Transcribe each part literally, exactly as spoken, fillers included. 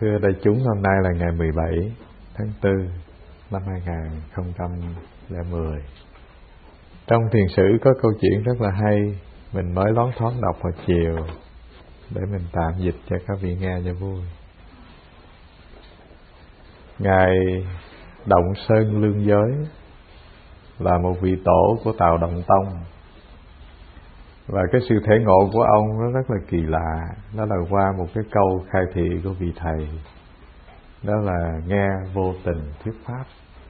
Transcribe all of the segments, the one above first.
Thưa đại chúng, hôm nay là ngày mười bảy tháng tư năm hai nghìn không trăm lẻ mười. Trong thiền sử có câu chuyện rất là hay, mình mới loáng thoáng đọc hồi chiều để mình tạm dịch cho các vị nghe cho vui. Ngài Động Sơn Lương Giới là một vị tổ của Tào Động Tông, và cái sự thể ngộ của ông nó rất là kỳ lạ. Đó là qua một cái câu khai thị của vị thầy, đó là nghe vô tình thuyết pháp.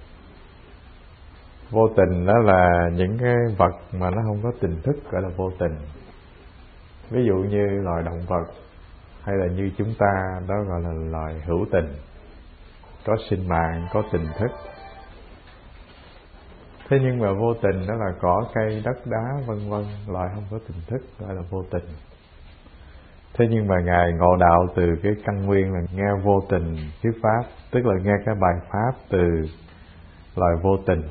Vô tình đó là những cái vật mà nó không có tình thức gọi là vô tình. Ví dụ như loài động vật hay là như chúng ta, đó gọi là loài hữu tình, có sinh mạng, có tình thức. Thế nhưng mà vô tình đó là cỏ cây, đất đá vân vân, loại không có tình thức gọi là vô tình. Thế nhưng mà Ngài ngộ đạo từ cái căn nguyên là nghe vô tình thuyết pháp, tức là nghe cái bài pháp từ loài vô tình.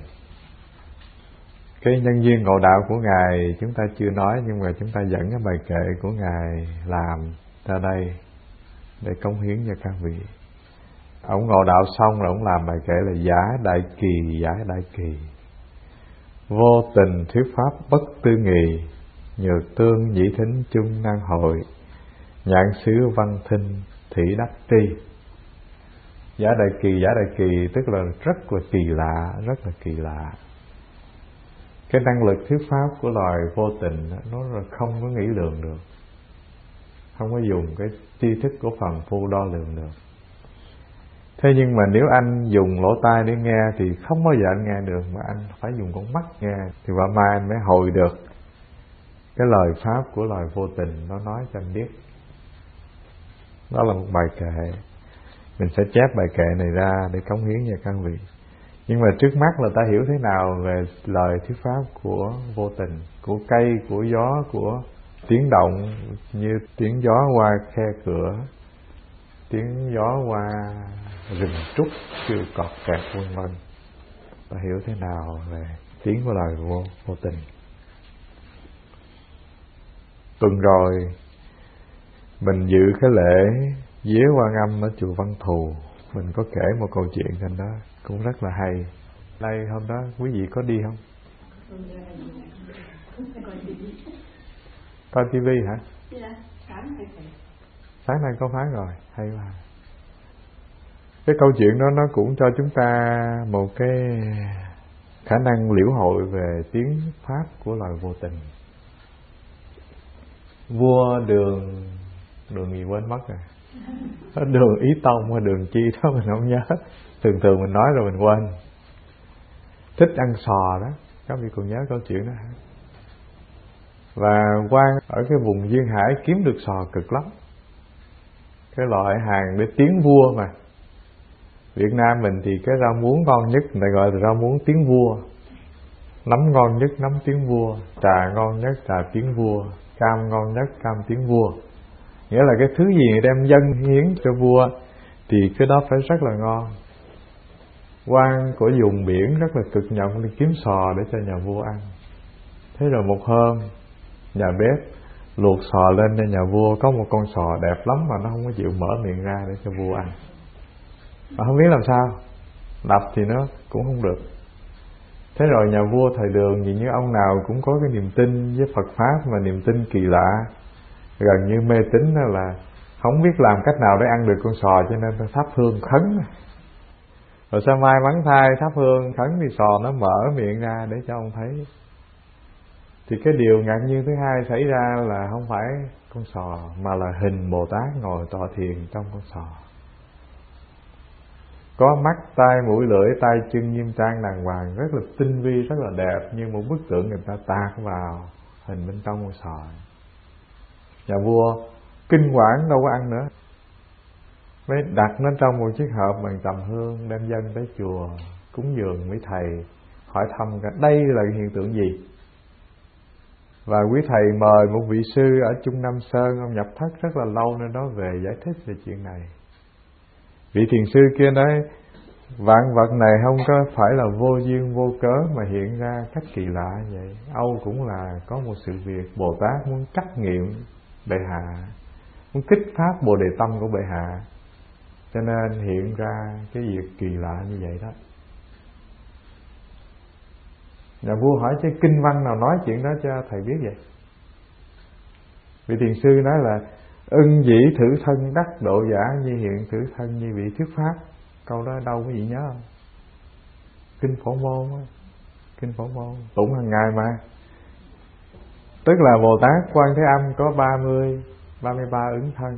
Cái nhân duyên ngộ đạo của Ngài chúng ta chưa nói, nhưng mà chúng ta dẫn cái bài kệ của Ngài làm ra đây để cống hiến cho các vị. Ông ngộ đạo xong rồi ông làm bài kệ là Giả Đại Kỳ, Giả Đại Kỳ. Vô tình thuyết pháp bất tư nghị, nhược tương nhĩ thính chung năng hội, nhãn xứ văn thinh thủy đắc tri. Giả Đại Kỳ, Giả Đại Kỳ tức là rất là kỳ lạ, rất là kỳ lạ. Cái năng lực thuyết pháp của loài vô tình nó là không có nghĩ lượng được, không có dùng cái tri thức của phàm phu đo lường được. Thế nhưng mà nếu anh dùng lỗ tai để nghe thì không bao giờ anh nghe được, mà anh phải dùng con mắt nghe thì quả mai anh mới hồi được cái lời pháp của loài vô tình nó nói cho anh biết. Đó là một bài kệ. Mình sẽ chép bài kệ này ra để cống hiến cho các vị. Nhưng mà trước mắt là ta hiểu thế nào về lời thuyết pháp của vô tình, của cây, của gió, của tiếng động như tiếng gió qua khe cửa, tiếng gió qua rừng trúc kêu cọt kẹt vân vân. Ta hiểu thế nào về tiếng của lời vô, vô tình. Tuần rồi mình dự cái lễ vía Quan Âm ở chùa Văn Thù, mình có kể một câu chuyện trên đó cũng rất là hay. Đây hôm đó quý vị có đi không? Coi tivi hả? Sáng nay có phán rồi, hay quá. Cái câu chuyện đó nó cũng cho chúng ta một cái khả năng liễu hội về tiếng pháp của loài vô tình. Vua Đường, đường gì quên mất rồi, Đường Ý Tông hay Đường chi đó mình không nhớ, thường thường mình nói rồi mình quên. Thích ăn sò đó, các vị còn nhớ câu chuyện đó hả? Và quan ở cái vùng duyên hải kiếm được sò cực lắm, cái loại hàng để tiến vua mà. Việt Nam mình thì cái rau muống ngon nhất người ta gọi là rau muống tiếng vua, nấm ngon nhất nấm tiếng vua, trà ngon nhất trà tiếng vua, cam ngon nhất cam tiếng vua. Nghĩa là cái thứ gì đem dâng hiến cho vua thì cái đó phải rất là ngon. Quan của vùng biển rất là cực nhọc đi kiếm sò để cho nhà vua ăn. Thế rồi một hôm nhà bếp luộc sò lên cho nhà vua, có một con sò đẹp lắm mà nó không có chịu mở miệng ra để cho vua ăn. Mà không biết làm sao, đập thì nó cũng không được. Thế rồi nhà vua thời Đường vì như ông nào cũng có cái niềm tin với Phật Pháp, mà niềm tin kỳ lạ, gần như mê tín, là không biết làm cách nào để ăn được con sò, cho nên thắp hương khấn. Rồi sao may mắn thay thắp hương khấn thì sò nó mở miệng ra để cho ông thấy. Thì cái điều ngạc nhiên thứ hai xảy ra là không phải con sò, mà là hình Bồ Tát ngồi tọa thiền trong con sò. Có mắt, tai, mũi, lưỡi, tay, chân nghiêm trang đàng hoàng, rất là tinh vi, rất là đẹp, như một bức tượng người ta tạc vào hình bên trong con sò. Nhà vua kinh quản đâu có ăn nữa, mới đặt nó trong một chiếc hộp bằng trầm hương, đem dâng tới chùa cúng dường với thầy, hỏi thăm cả đây là hiện tượng gì. Và quý thầy mời một vị sư ở Trung Nam Sơn, ông nhập thất rất là lâu nên đó về giải thích về chuyện này. Vị thiền sư kia nói vạn vật này không có phải là vô duyên vô cớ mà hiện ra cách kỳ lạ vậy. Âu cũng là có một sự việc Bồ Tát muốn trắc nghiệm bệ hạ, muốn kích phát Bồ Đề Tâm của bệ hạ. cho nên hiện ra cái việc kỳ lạ như vậy đó. Nhà vua hỏi chứ kinh văn nào nói chuyện đó cho thầy biết vậy? Vị thiền sư nói là ưng dĩ thử thân đắc độ giả, như hiện thử thân như vị thuyết pháp. Câu đó đâu có gì nhớ không? Kinh Phổ Môn á, kinh Phổ Môn tụng hàng ngày mà. Tức là Bồ Tát Quan Thế Âm có ba mươi, ba mươi ba ứng thân.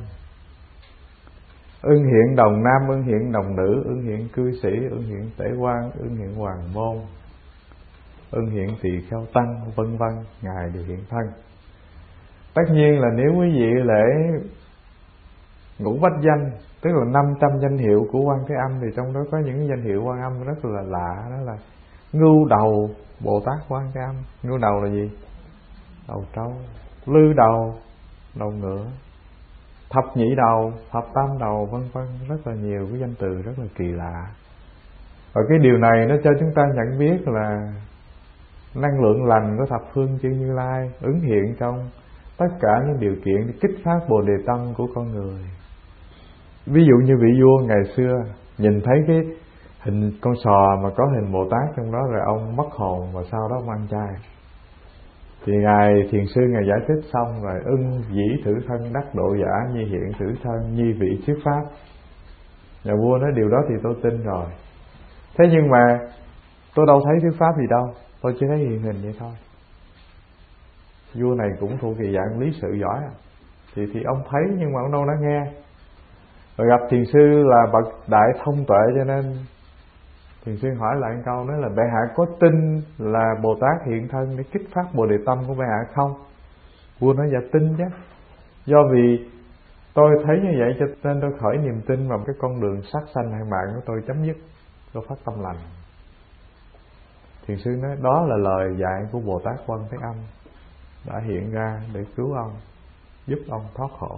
Ưng hiện đồng nam, ưng hiện đồng nữ, ưng hiện cư sĩ, ưng hiện tể quan, ưng hiện hoàng môn, ưng hiện tỳ kheo tăng, vân vân, ngài đều hiện thân. Tất nhiên là nếu quý vị lễ ngũ bách danh, tức là năm trăm danh hiệu của Quan Thế Âm, thì trong đó có những danh hiệu Quan Âm rất là lạ, đó là ngưu đầu Bồ Tát Quan Thế Âm. Ngưu đầu là gì? Đầu trâu. Lư đầu, đầu ngựa. Thập nhị đầu, thập tam đầu, vân vân, rất là nhiều cái danh từ rất là kỳ lạ. Và cái điều này nó cho chúng ta nhận biết là năng lượng lành của thập phương chư Như Lai ứng hiện trong tất cả những điều kiện để kích phát Bồ Đề tâm của con người. Ví dụ như vị vua ngày xưa nhìn thấy cái hình con sò mà có hình Bồ Tát trong đó, rồi ông mất hồn và sau đó ông ăn chay. Thì ngài thiền sư ngài giải thích xong rồi, ưng dĩ thử thân đắc độ giả, như hiện thử thân như vị thuyết pháp. Nhà vua nói điều đó thì tôi tin rồi. Thế nhưng mà tôi đâu thấy thuyết pháp gì đâu, tôi chỉ thấy hiện hình vậy thôi. Vua này cũng thuộc về dạng lý sự giỏi, thì thì ông thấy nhưng mà ông đâu đã nghe. Rồi gặp thiền sư là bậc đại thông tuệ, cho nên thiền sư hỏi lại một câu, nói là bệ hạ có tin là Bồ Tát hiện thân để kích phát Bồ Đề tâm của bệ hạ không? Vua nói dạ tin chứ. Do vì tôi thấy như vậy cho nên tôi khởi niềm tin vào cái con đường sát sanh hay mạng của tôi chấm dứt, tôi phát tâm lành. Thiền sư nói đó là lời dạy của Bồ Tát Quan Thế Âm đã hiện ra để cứu ông, giúp ông thoát khổ.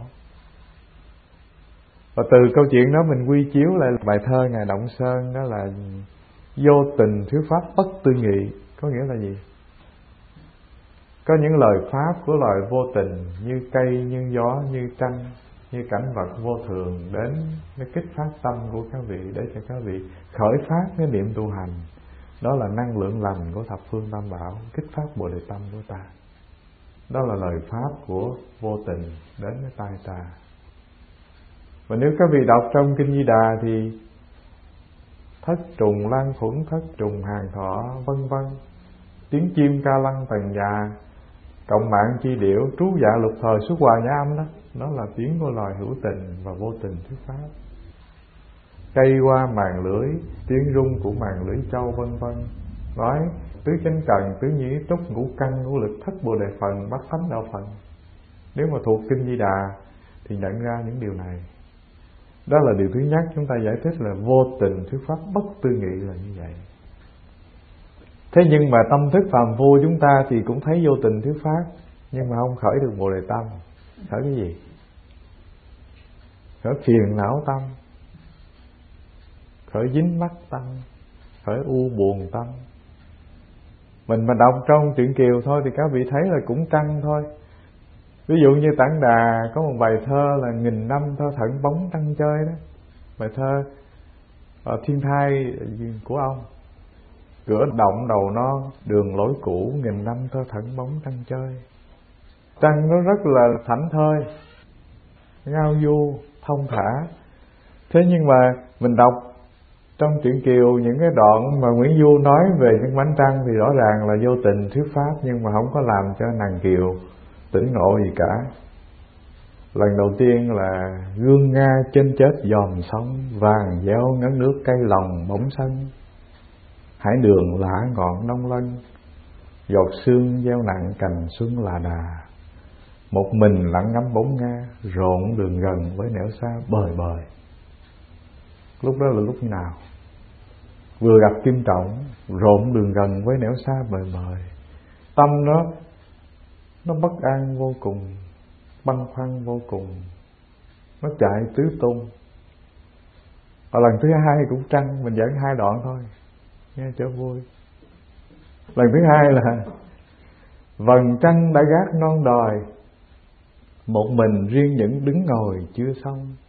Và từ câu chuyện đó mình quy chiếu lại bài thơ ngài Động Sơn, đó là vô tình thuyết pháp bất tư nghị. Có nghĩa là gì? Có những lời pháp của loài vô tình, như cây, như gió, như trăng, như cảnh vật vô thường đến nó kích phát tâm của các vị, để cho các vị khởi phát cái niệm tu hành. Đó là năng lượng lành của thập phương tam bảo kích phát Bồ Đề tâm của ta. Đó là lời pháp của vô tình đến với tai ta. Và nếu các vị đọc trong Kinh Di Đà thì thất trùng lan khuẩn, thất trùng hàng thọ, vân vân, tiếng chim ca lăng tần già, cộng mạng chi điệu, trú dạ lục thời xuất hòa nhã âm, đó đó là tiếng của loài hữu tình và vô tình thuyết pháp. Cây qua màn lưỡi, tiếng rung của màn lưỡi châu, vân vân, nói tứ chánh cần, tứ nhĩ túc, ngũ căn, ngũ lực, thất bồ đề phần, bát thánh đạo phần. Nếu mà thuộc Kinh Di Đà thì nhận ra những điều này. Đó là điều thứ nhất, chúng ta giải thích là vô tình thuyết pháp bất tư nghị là như vậy. Thế nhưng mà tâm thức phàm phu chúng ta thì cũng thấy vô tình thuyết pháp, nhưng mà không khởi được Bồ Đề tâm. Khởi cái gì? Khởi phiền não tâm, khởi dính mắc tâm, khởi u buồn tâm. Mình mà đọc trong truyện Kiều thôi thì các vị thấy là cũng trăng thôi. Ví dụ như Tản Đà có một bài thơ là nghìn năm thơ thận bóng trăng chơi đó. Bài thơ uh, thiên thai của ông. Cửa động đầu non, đường lối cũ, nghìn năm thơ thận bóng trăng chơi. Trăng nó rất là thảnh thơi, ngao du, thông thả. Thế nhưng mà mình đọc trong truyện Kiều những cái đoạn mà Nguyễn Du nói về những bánh trăng thì rõ ràng là vô tình thuyết pháp, nhưng mà không có làm cho nàng Kiều tỉnh ngộ gì cả. Lần đầu tiên là gương Nga trên chết dòm sông, vàng gieo ngấn nước cây lòng bỗng sân. Hải đường lã ngọn đông lân, giọt sương gieo nặng cành xuân là đà. Một mình lặng ngắm bóng Nga, rộn đường gần với nẻo xa bời bời. Lúc đó là lúc nào? Vừa gặp Kim Trọng, rộn đường gần với nẻo xa bời bời. Tâm nó nó bất an vô cùng, băn khoăn vô cùng, nó chạy tứ tung. Và lần thứ hai cũng trăng, mình dẫn hai đoạn thôi nghe cho vui. Lần thứ hai là vầng trăng đã gác non đồi, một mình riêng những đứng ngồi chưa xong.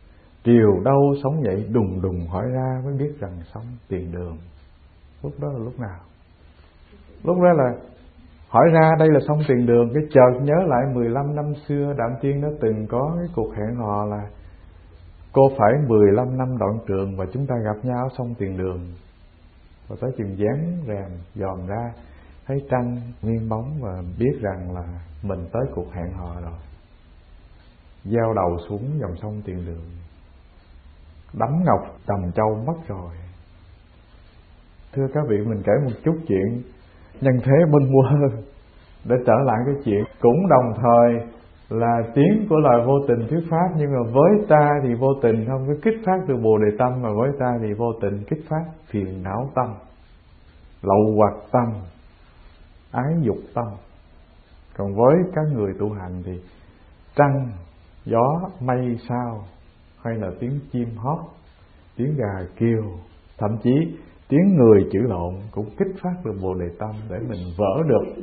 Triều đâu sống dậy đùng đùng hỏi ra, mới biết rằng sống tiền đường. Lúc đó là lúc nào? Lúc đó là hỏi ra đây là sông tiền đường. Cái chợt nhớ lại mười lăm năm xưa Đạm Tiên đã từng có cái cuộc hẹn hò là cô phải mười lăm năm đoạn trường và chúng ta gặp nhau ở sông tiền đường. Và tới chừng dán rèm dòm ra thấy trăng nguyên bóng và biết rằng là mình tới cuộc hẹn hò rồi. Gieo đầu xuống dòng sông tiền đường, đắm ngọc trầm châu mất rồi. Thưa các vị, mình kể một chút chuyện nhân thế bâng quơ để trở lại cái chuyện cũng đồng thời là tiếng của lời vô tình thuyết pháp, nhưng mà với ta thì vô tình không có kích phát được Bồ Đề tâm, mà với ta thì vô tình kích phát phiền não tâm, lậu hoặc tâm, ái dục tâm. Còn với các người tu hành thì trăng, gió, mây, sao, hay là tiếng chim hót, tiếng gà kêu, thậm chí tiếng người chửi lộn cũng kích phát được Bồ Đề tâm để mình vỡ được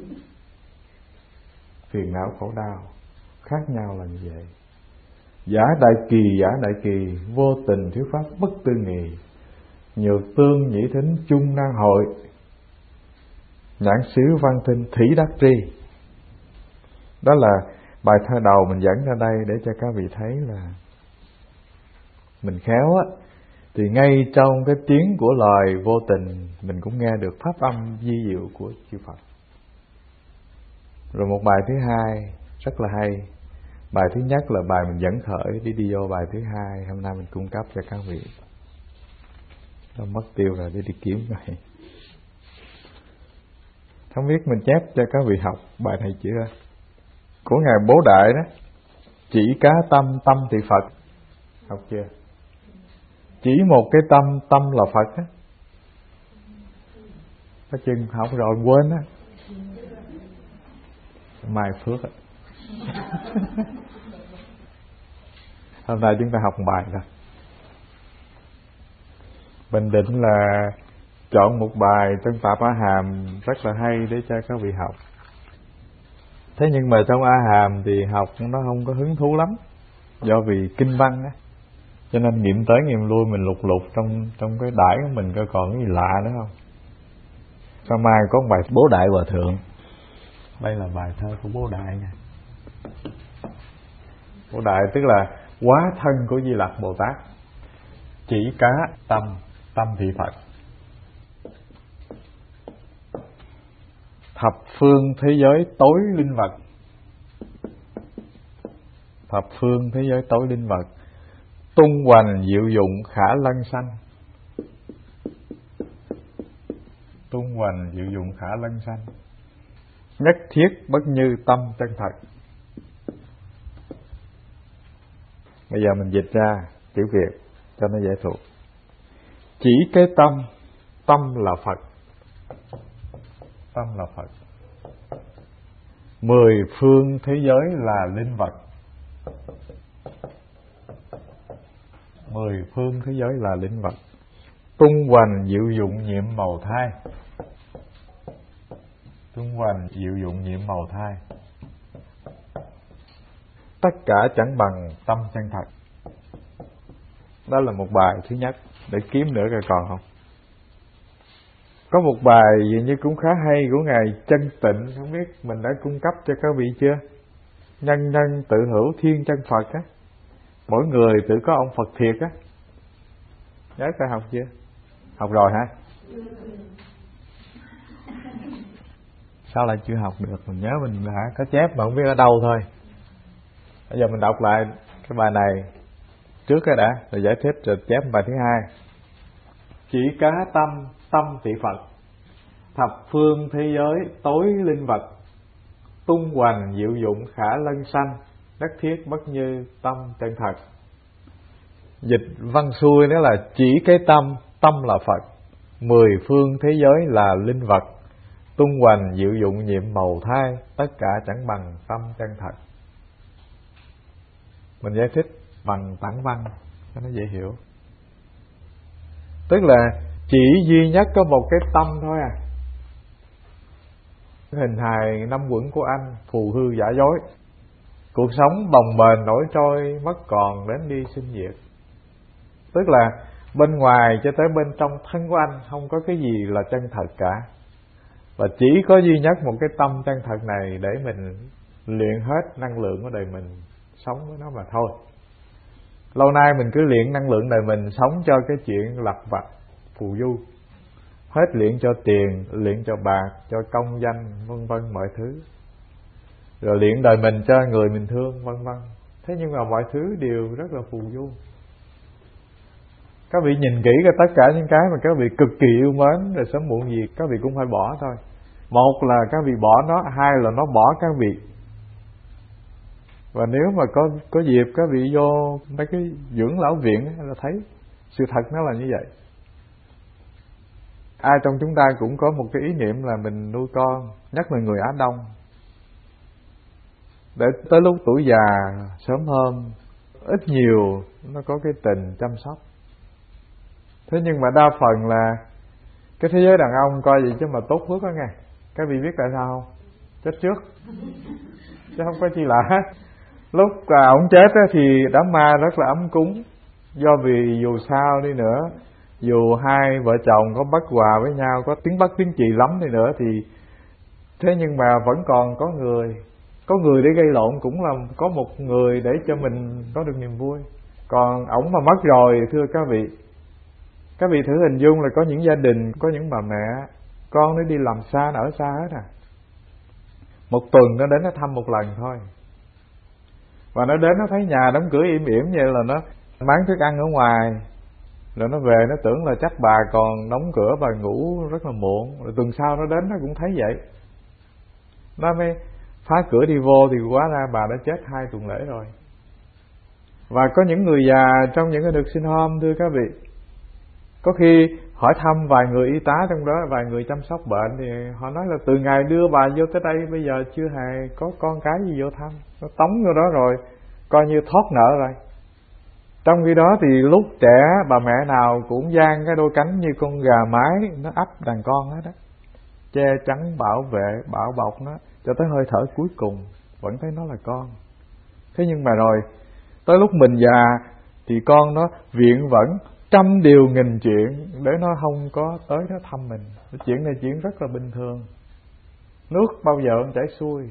phiền não khổ đau. Khác nhau là như vậy. Giả đại kỳ, giả đại kỳ, vô tình thuyết pháp bất tư nghì, nhược tương nhĩ thính chung nan hội, nhãn xứ văn thinh thủy đắc tri. Đó là bài thơ đầu mình dẫn ra đây để cho các vị thấy là mình khéo á, thì ngay trong cái tiếng của lời vô tình mình cũng nghe được pháp âm vi diệu của chư Phật. Rồi một bài thứ hai rất là hay. Bài thứ nhất là bài mình dẫn khởi đi đi vô bài thứ hai, hôm nay mình cung cấp cho các vị. Nó mất tiêu rồi để đi kiếm rồi. Không biết mình chép cho các vị học bài này chưa? Của Ngài Bố Đại đó. Chỉ cá tâm, tâm thì Phật. Học chưa? Chỉ một cái tâm, tâm là Phật á. Có chừng học rồi quên á. Mai phước á. Hôm nay chúng ta học một bài thôi. Bình định là chọn một bài trong Pháp A Hàm rất là hay để cho các vị học. Thế nhưng mà trong A Hàm thì học nó không có hứng thú lắm, do vì kinh văn á, cho nên nghiệm tới nghiệm lui mình lục lục trong trong cái đãi của mình coi còn cái gì lạ nữa không. Sau mai có một bài Bố Đại Hòa Thượng. Đây là bài thơ của Bố Đại nha. Bố Đại tức là hóa thân của Di Lặc Bồ Tát. Chỉ cá tâm, tâm thị Phật. Thập phương thế giới tối linh vật. Thập phương thế giới tối linh vật. Tung hoành diệu dụng khả lân sanh. Tung hoành diệu dụng khả lân sanh. Nhất thiết bất như tâm chân thật. Bây giờ mình dịch ra chữ Việt cho nó dễ thuộc. Chỉ cái tâm, tâm là Phật. Tâm là Phật. Mười phương thế giới là linh vật. Mười phương thế giới là linh vật. Tung hoành diệu dụng nhiệm màu thai. Tung hoành diệu dụng nhiệm màu thai. Tất cả chẳng bằng tâm chân thật. Đó là một bài thứ nhất. Để kiếm nữa coi còn không. Có một bài gì như cũng khá hay của Ngài Chân Tịnh. Không biết mình đã cung cấp cho các vị chưa? Nhân nhân tự hữu thiên chân Phật á. Mỗi người tự có ông Phật thiệt á. Nhớ phải học chưa? Học rồi hả? Sao lại chưa học được? Mình nhớ mình đã có chép mà không biết ở đâu thôi. Bây giờ mình đọc lại cái bài này trước cái đã, rồi giải thích rồi chép bài thứ hai. Chỉ cá tâm, tâm thị Phật. Thập phương thế giới tối linh vật. Tung hoành diệu dụng khả lân sanh. Nhất thiết bất như tâm chân thật. Dịch văn xuôi đó là chỉ cái tâm, tâm là Phật. Mười phương thế giới là linh vật. Tung hoành diệu dụng nhiệm màu thai. Tất cả chẳng bằng tâm chân thật. Mình giải thích bằng tản văn cho nó dễ hiểu. Tức là chỉ duy nhất có một cái tâm thôi à. Hình hài năm quẩn của anh phù hư giả dối. Cuộc sống bồng bềnh nổi trôi mất còn đến đi sinh diệt. Tức là bên ngoài cho tới bên trong thân của anh không có cái gì là chân thật cả. Và chỉ có duy nhất một cái tâm chân thật này để mình luyện hết năng lượng của đời mình, sống với nó mà thôi. Lâu nay mình cứ luyện năng lượng đời mình sống cho cái chuyện lặt vặt phù du, hết luyện cho tiền, luyện cho bạc, cho công danh, vân vân mọi thứ, rồi luyện đời mình cho người mình thương, vân vân. Thế nhưng mà mọi thứ đều rất là phù du. Các vị nhìn kỹ cái tất cả những cái mà các vị cực kỳ yêu mến, rồi sớm muộn gì các vị cũng phải bỏ thôi. Một là các vị bỏ nó, hai là nó bỏ các vị. Và nếu mà có có dịp các vị vô mấy cái dưỡng lão viện là thấy sự thật nó là như vậy. Ai trong chúng ta cũng có một cái ý niệm là mình nuôi con, nhất là người Á Đông, để tới lúc tuổi già sớm hơn, ít nhiều nó có cái tình chăm sóc. Thế nhưng mà đa phần là cái thế giới đàn ông coi vậy chứ mà tốt phước đó nghe. Các vị biết tại sao không? Chết trước, chứ không có chi lạ hết. Lúc à, ông chết á, thì đám ma rất là ấm cúng. Do vì dù sao đi nữa, dù hai vợ chồng có bất hòa với nhau, có tiếng bất tiếng chì lắm đi nữa thì thế nhưng mà vẫn còn có người. Có người để gây lộn cũng là có một người để cho mình có được niềm vui. Còn ổng mà mất rồi, thưa các vị, các vị thử hình dung là có những gia đình, có những bà mẹ con nó đi làm xa, nó ở xa hết à. Một tuần nó đến nó thăm một lần thôi. Và nó đến nó thấy nhà đóng cửa im ỉm vậy là nó bán thức ăn ở ngoài. Rồi nó về nó tưởng là chắc bà còn đóng cửa, bà ngủ rất là muộn. Rồi tuần sau nó đến nó cũng thấy vậy. Nó mới phá cửa đi vô thì hóa ra bà đã chết hai tuần lễ rồi. Và có những người già trong những cái được sinh home, thưa các vị, có khi hỏi thăm vài người y tá trong đó, vài người chăm sóc bệnh, thì họ nói là từ ngày đưa bà vô tới đây bây giờ chưa hề có con cái gì vô thăm. Nó tống vô đó rồi, coi như thoát nợ rồi. Trong khi đó thì lúc trẻ bà mẹ nào cũng dang cái đôi cánh như con gà mái, nó ấp đàn con hết đó, che chắn bảo vệ bảo bọc nó cho tới hơi thở cuối cùng, vẫn thấy nó là con. Thế nhưng mà rồi tới lúc mình già thì con nó viện vẫn trăm điều nghìn chuyện để nó không có tới nó thăm mình. Chuyện này chuyện rất là bình thường, nước bao giờ cũng chảy xuôi.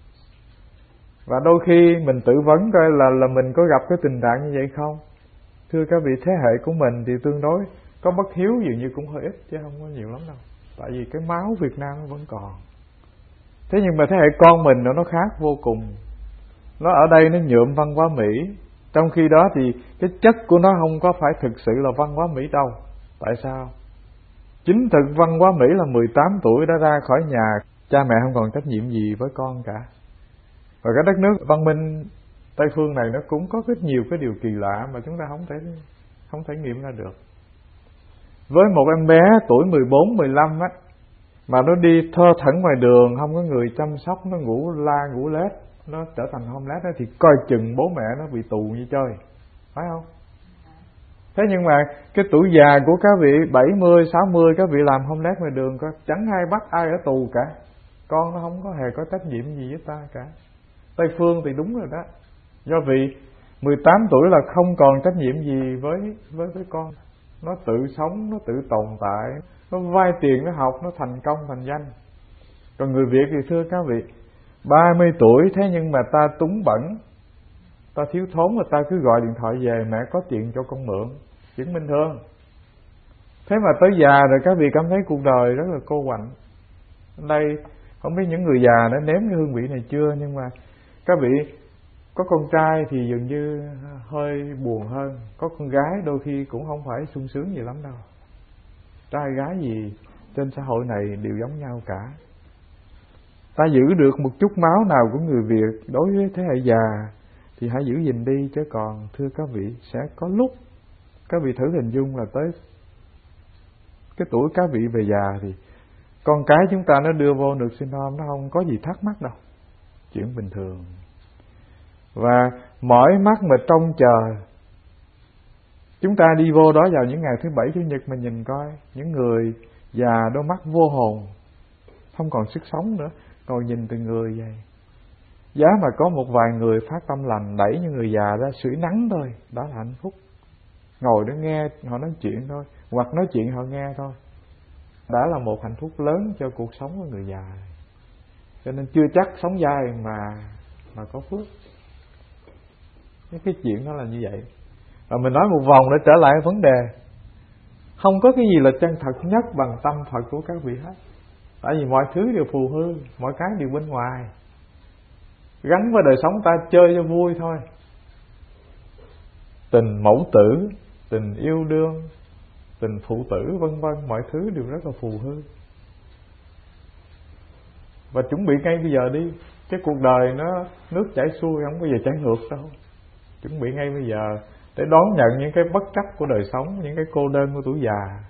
Và đôi khi mình tự vấn coi là là mình có gặp cái tình trạng như vậy không. Thưa các vị, thế hệ của mình thì tương đối có bất hiếu dường như cũng hơi ít, chứ không có nhiều lắm đâu. Tại vì cái máu Việt Nam nó vẫn còn. Thế nhưng mà thế hệ con mình nó khác vô cùng. Nó ở đây nó nhuộm văn hóa Mỹ, trong khi đó thì cái chất của nó không có phải thực sự là văn hóa Mỹ đâu. Tại sao? Chính thực văn hóa Mỹ là mười tám tuổi đã ra khỏi nhà, cha mẹ không còn trách nhiệm gì với con cả. Và cái đất nước văn minh Tây phương này nó cũng có rất nhiều cái điều kỳ lạ mà chúng ta không thể không thể nghiệm ra được. Với một em bé tuổi mười bốn, mười lăm á, mà nó đi thơ thẩn ngoài đường, không có người chăm sóc, nó ngủ la ngủ lết, nó trở thành homeless đó, thì coi chừng bố mẹ nó bị tù như chơi, phải không? Thế nhưng mà cái tuổi già của các vị bảy mươi, sáu mươi, các vị làm homeless ngoài đường, có chẳng ai bắt ai ở tù cả. Con nó không có hề có trách nhiệm gì với ta cả. Tây phương thì đúng rồi đó. Do vì mười tám tuổi là không còn trách nhiệm gì với với với con. Nó tự sống, nó tự tồn tại, nó vay tiền, nó học, nó thành công, thành danh. Còn người Việt thì thưa các vị, ba mươi tuổi thế nhưng mà ta túng bẩn, ta thiếu thốn, mà ta cứ gọi điện thoại về, mẹ có tiền cho con mượn, chuyện bình thường. Thế mà tới già rồi các vị cảm thấy cuộc đời rất là cô quạnh. Đây không biết những người già đã nếm cái hương vị này chưa, nhưng mà các vị có con trai thì dường như hơi buồn hơn, có con gái đôi khi cũng không phải sung sướng gì lắm đâu. Trai gái gì trên xã hội này đều giống nhau cả. Ta giữ được một chút máu nào của người Việt đối với thế hệ già thì hãy giữ gìn đi, chứ còn thưa các vị, sẽ có lúc các vị thử hình dung là tới cái tuổi các vị về già thì con cái chúng ta nó đưa vô được sinh home, nó không có gì thắc mắc đâu, chuyện bình thường. Và mỏi mắt mà trông chờ. Chúng ta đi vô đó vào những ngày thứ bảy chủ nhật mà nhìn coi, những người già đôi mắt vô hồn, không còn sức sống nữa, ngồi nhìn từng người vậy. Giá mà có một vài người phát tâm lành đẩy những người già ra sưởi nắng thôi, đó là hạnh phúc. ngồi đó nghe họ nói chuyện thôi, hoặc nói chuyện họ nghe thôi, đã là một hạnh phúc lớn cho cuộc sống của người già. Cho nên chưa chắc sống dài mà mà có phước. Cái, cái chuyện đó là như vậy. Và mình nói một vòng để trở lại vấn đề, không có cái gì là chân thật nhất bằng tâm Phật của các vị hết. Tại vì mọi thứ đều phù hư, mọi cái đều bên ngoài, gắn với đời sống ta chơi cho vui thôi. Tình mẫu tử, tình yêu đương, tình phụ tử vân vân, mọi thứ đều rất là phù hư. Và chuẩn bị ngay bây giờ đi. Cái cuộc đời nó nước chảy xuôi, không bao giờ chảy ngược đâu. Chuẩn bị ngay bây giờ để đón nhận những cái bất chấp của đời sống, những cái cô đơn của tuổi già.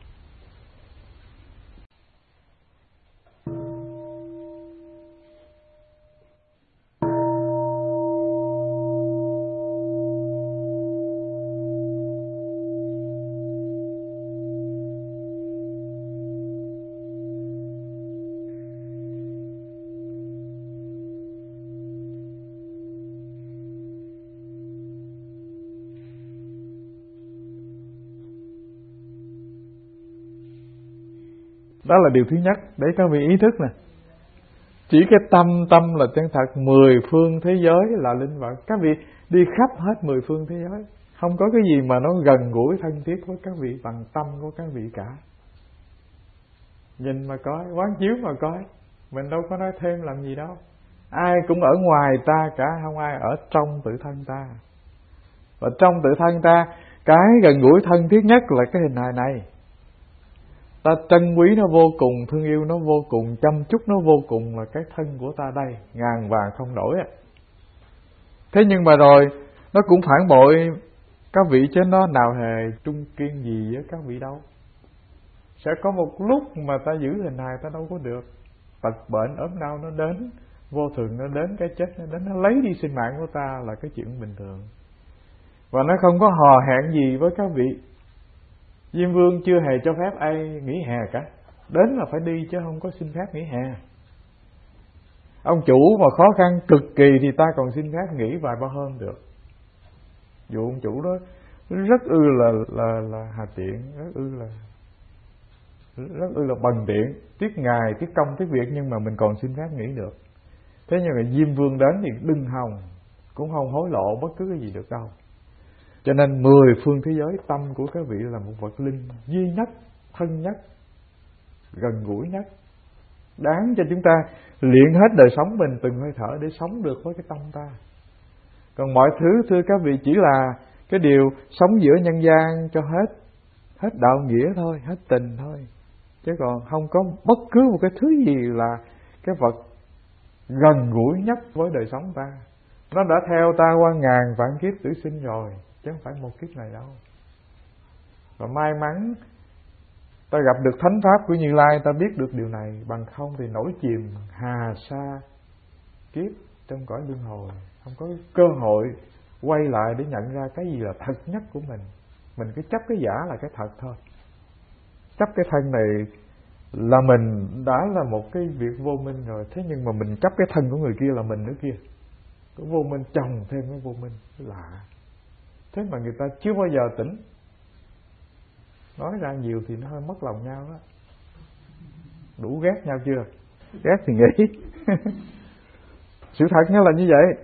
Đó là điều thứ nhất để các vị ý thức nè. Chỉ cái tâm tâm là chân thật, mười phương thế giới là linh vật. Các vị đi khắp hết mười phương thế giới, không có cái gì mà nó gần gũi thân thiết với các vị bằng tâm của các vị cả. Nhìn mà coi, quán chiếu mà coi, mình đâu có nói thêm làm gì đâu. Ai cũng ở ngoài ta cả, không ai ở trong tự thân ta. Và trong tự thân ta, cái gần gũi thân thiết nhất là cái hình hài này. Ta trân quý nó vô cùng, thương yêu nó vô cùng, chăm chút nó vô cùng là cái thân của ta đây, ngàn vàng không đổi. Thế nhưng mà rồi nó cũng phản bội các vị, chứ nó nào hề trung kiên gì với các vị đâu. Sẽ có một lúc mà ta giữ hình hài ta đâu có được. Tật bệnh ốm đau nó đến, vô thường nó đến, cái chết nó đến, nó lấy đi sinh mạng của ta là cái chuyện bình thường. Và nó không có hò hẹn gì với các vị. Diêm Vương chưa hề cho phép ai nghỉ hè cả, đến là phải đi chứ không có xin phép nghỉ hè. Ông chủ mà khó khăn cực kỳ thì ta còn xin phép nghỉ vài ba hôm được. Dù ông chủ đó rất ư là là là hà tiện, rất ư là rất ư là bần tiện, tiếc ngày, tiếc công, tiếc việc, nhưng mà mình còn xin phép nghỉ được. Thế nhưng mà Diêm Vương đến thì đừng hòng, cũng không hối lộ bất cứ cái gì được đâu. Cho nên mười phương thế giới, tâm của các vị là một vật linh duy nhất, thân nhất, gần gũi nhất, đáng cho chúng ta luyện hết đời sống mình từng hơi thở để sống được với cái tâm ta. Còn mọi thứ thưa các vị chỉ là cái điều sống giữa nhân gian cho hết, hết đạo nghĩa thôi, hết tình thôi. Chứ còn không có bất cứ một cái thứ gì là cái vật gần gũi nhất với đời sống ta. Nó đã theo ta qua ngàn vạn kiếp tử sinh rồi, chứ không phải một kiếp này đâu. Và may mắn ta gặp được thánh pháp của Như Lai, ta biết được điều này, bằng không thì nổi chìm hà sa kiếp trong cõi luân hồi, không có cơ hội quay lại để nhận ra cái gì là thật nhất của mình. Mình cứ chấp cái giả là cái thật thôi. Chấp cái thân này là mình đã là một cái việc vô minh rồi. Thế nhưng mà mình chấp cái thân của người kia là mình nữa kia. Cái vô minh chồng thêm cái vô minh, cái lạ. Thế mà người ta chưa bao giờ tỉnh. Nói ra nhiều thì nó hơi mất lòng nhau đó. Đủ ghét nhau chưa? Ghét thì nghĩ. Sự thật nó là như vậy.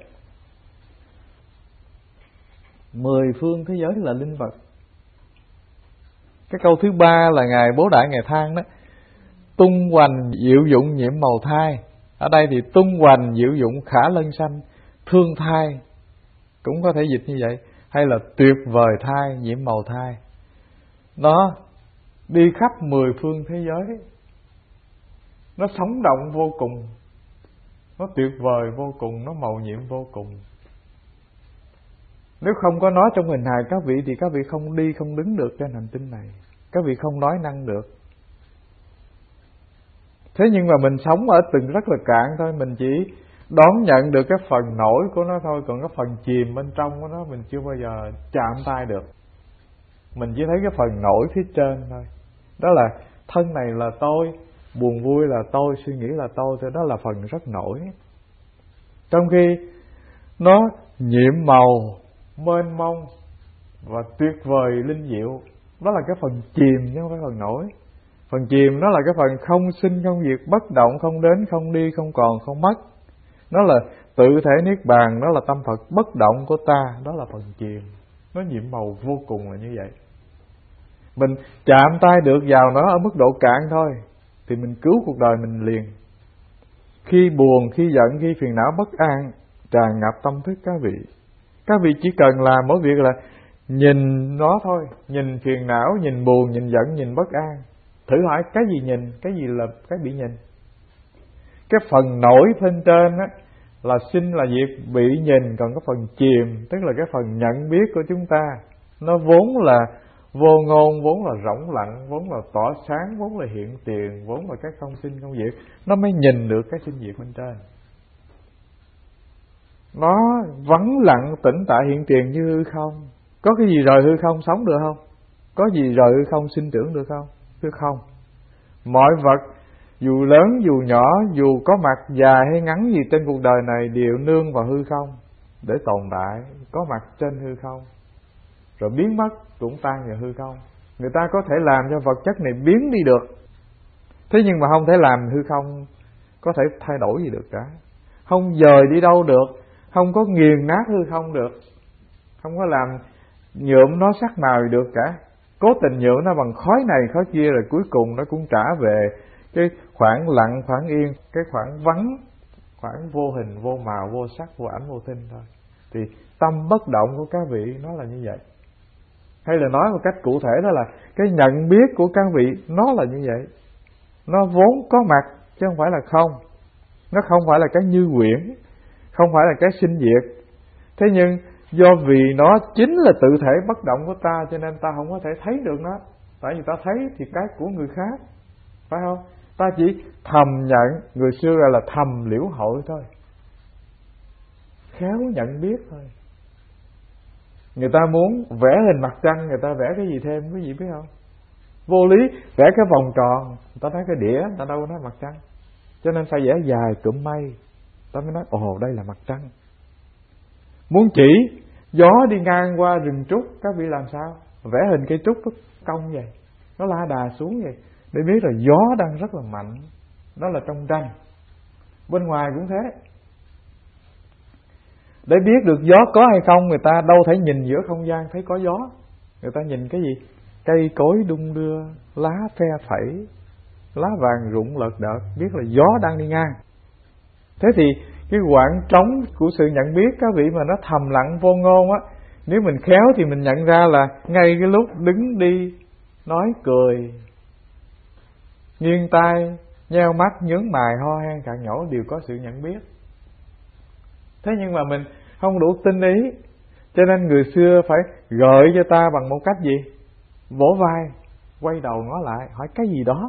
Mười phương thế giới là linh vật. Cái câu thứ ba là Ngài Bố Đại Ngài than đó: tung hoành diệu dụng nhiễm màu thai. Ở đây thì tung hoành diệu dụng khả lân sanh, thương thai, cũng có thể dịch như vậy. Hay là tuyệt vời thai, nhiễm màu thai. Nó đi khắp mười phương thế giới, nó sống động vô cùng, nó tuyệt vời vô cùng, nó màu nhiệm vô cùng. Nếu không có nó trong hình hài các vị thì các vị không đi không đứng được trên hành tinh này, các vị không nói năng được. Thế nhưng mà mình sống ở từng rất là cạn thôi, mình chỉ đón nhận được cái phần nổi của nó thôi, còn cái phần chìm bên trong của nó mình chưa bao giờ chạm tay được. Mình chỉ thấy cái phần nổi phía trên thôi. Đó là thân này là tôi, buồn vui là tôi, suy nghĩ là tôi, thì đó là phần rất nổi. Trong khi nó nhiệm màu mênh mông, và tuyệt vời linh diệu. Đó là cái phần chìm chứ không phải phần nổi. Phần chìm nó là cái phần không sinh không diệt, bất động, không đến không đi, không còn không mất. Nó là tự thể niết bàn, đó là tâm Phật bất động của ta. Đó là phần chìm. Nó nhiệm màu vô cùng là như vậy. Mình chạm tay được vào nó ở mức độ cạn thôi thì mình cứu cuộc đời mình liền. Khi buồn, khi giận, khi phiền não bất an tràn ngập tâm thức các vị, các vị chỉ cần làm mỗi việc là nhìn nó thôi. Nhìn phiền não, nhìn buồn, nhìn giận, nhìn bất an. Thử hỏi cái gì nhìn, cái gì là cái bị nhìn. Cái phần nổi bên trên á là sinh là diệt bị nhìn, còn cái phần chìm tức là cái phần nhận biết của chúng ta, nó vốn là vô ngôn, vốn là rỗng lặng, vốn là tỏ sáng, vốn là hiện tiền, vốn là cái không sinh không diệt. Nó mới nhìn được cái sinh diệt bên trên. Nó vắng lặng tĩnh tại hiện tiền như hư không. Có cái gì rời hư không sống được không? Có gì rời hư không sinh trưởng được không? Hư không. Mọi vật dù lớn dù nhỏ, dù có mặt dài hay ngắn gì trên cuộc đời này đều nương vào hư không để tồn tại. Có mặt trên hư không rồi biến mất cũng tan vào hư không. Người ta có thể làm cho vật chất này biến đi được, thế nhưng mà không thể làm hư không có thể thay đổi gì được cả. Không dời đi đâu được, không có nghiền nát hư không được, không có làm nhuộm nó sắc màu gì được cả. Cố tình nhuộm nó bằng khói này khói kia rồi cuối cùng nó cũng trả về cái khoảng lặng, khoảng yên, cái khoảng vắng, khoảng vô hình, vô màu, vô sắc, vô ảnh, vô tinh thôi. Thì tâm bất động của các vị nó là như vậy. Hay là nói một cách cụ thể đó là cái nhận biết của các vị nó là như vậy. Nó vốn có mặt chứ không phải là không. Nó không phải là cái như quyển, không phải là cái sinh diệt. Thế nhưng do vì nó chính là tự thể bất động của ta cho nên ta không có thể thấy được nó. Tại vì ta thấy thì cái của người khác, phải không? Ta chỉ thầm nhận, người xưa gọi là thầm liễu hội thôi, khéo nhận biết thôi. Người ta muốn vẽ hình mặt trăng, người ta vẽ cái gì thêm, quý vị biết không? Vô lý, vẽ cái vòng tròn, người ta thấy cái đĩa, người ta đâu có nói mặt trăng. Cho nên phải vẽ dài cụm mây, ta mới nói ồ đây là mặt trăng. Muốn chỉ gió đi ngang qua rừng trúc, các vị làm sao? Vẽ hình cây trúc nó cong vậy, nó la đà xuống vậy, để biết là gió đang rất là mạnh. Đó là trong tranh. Bên ngoài cũng thế. Để biết được gió có hay không, người ta đâu thể nhìn giữa không gian thấy có gió. Người ta nhìn cái gì? Cây cối đung đưa, lá phe phẩy, lá vàng rụng lợt đợt, biết là gió đang đi ngang. Thế thì cái khoảng trống của sự nhận biết các vị mà nó thầm lặng vô ngôn á, nếu mình khéo thì mình nhận ra là ngay cái lúc đứng đi, nói cười, nghiêng tai, nheo mắt, nhướng mày, ho hen cạn nhổ đều có sự nhận biết. Thế nhưng mà mình không đủ tinh ý, cho nên người xưa phải gợi cho ta bằng một cách gì? Vỗ vai, quay đầu ngó lại, hỏi cái gì đó.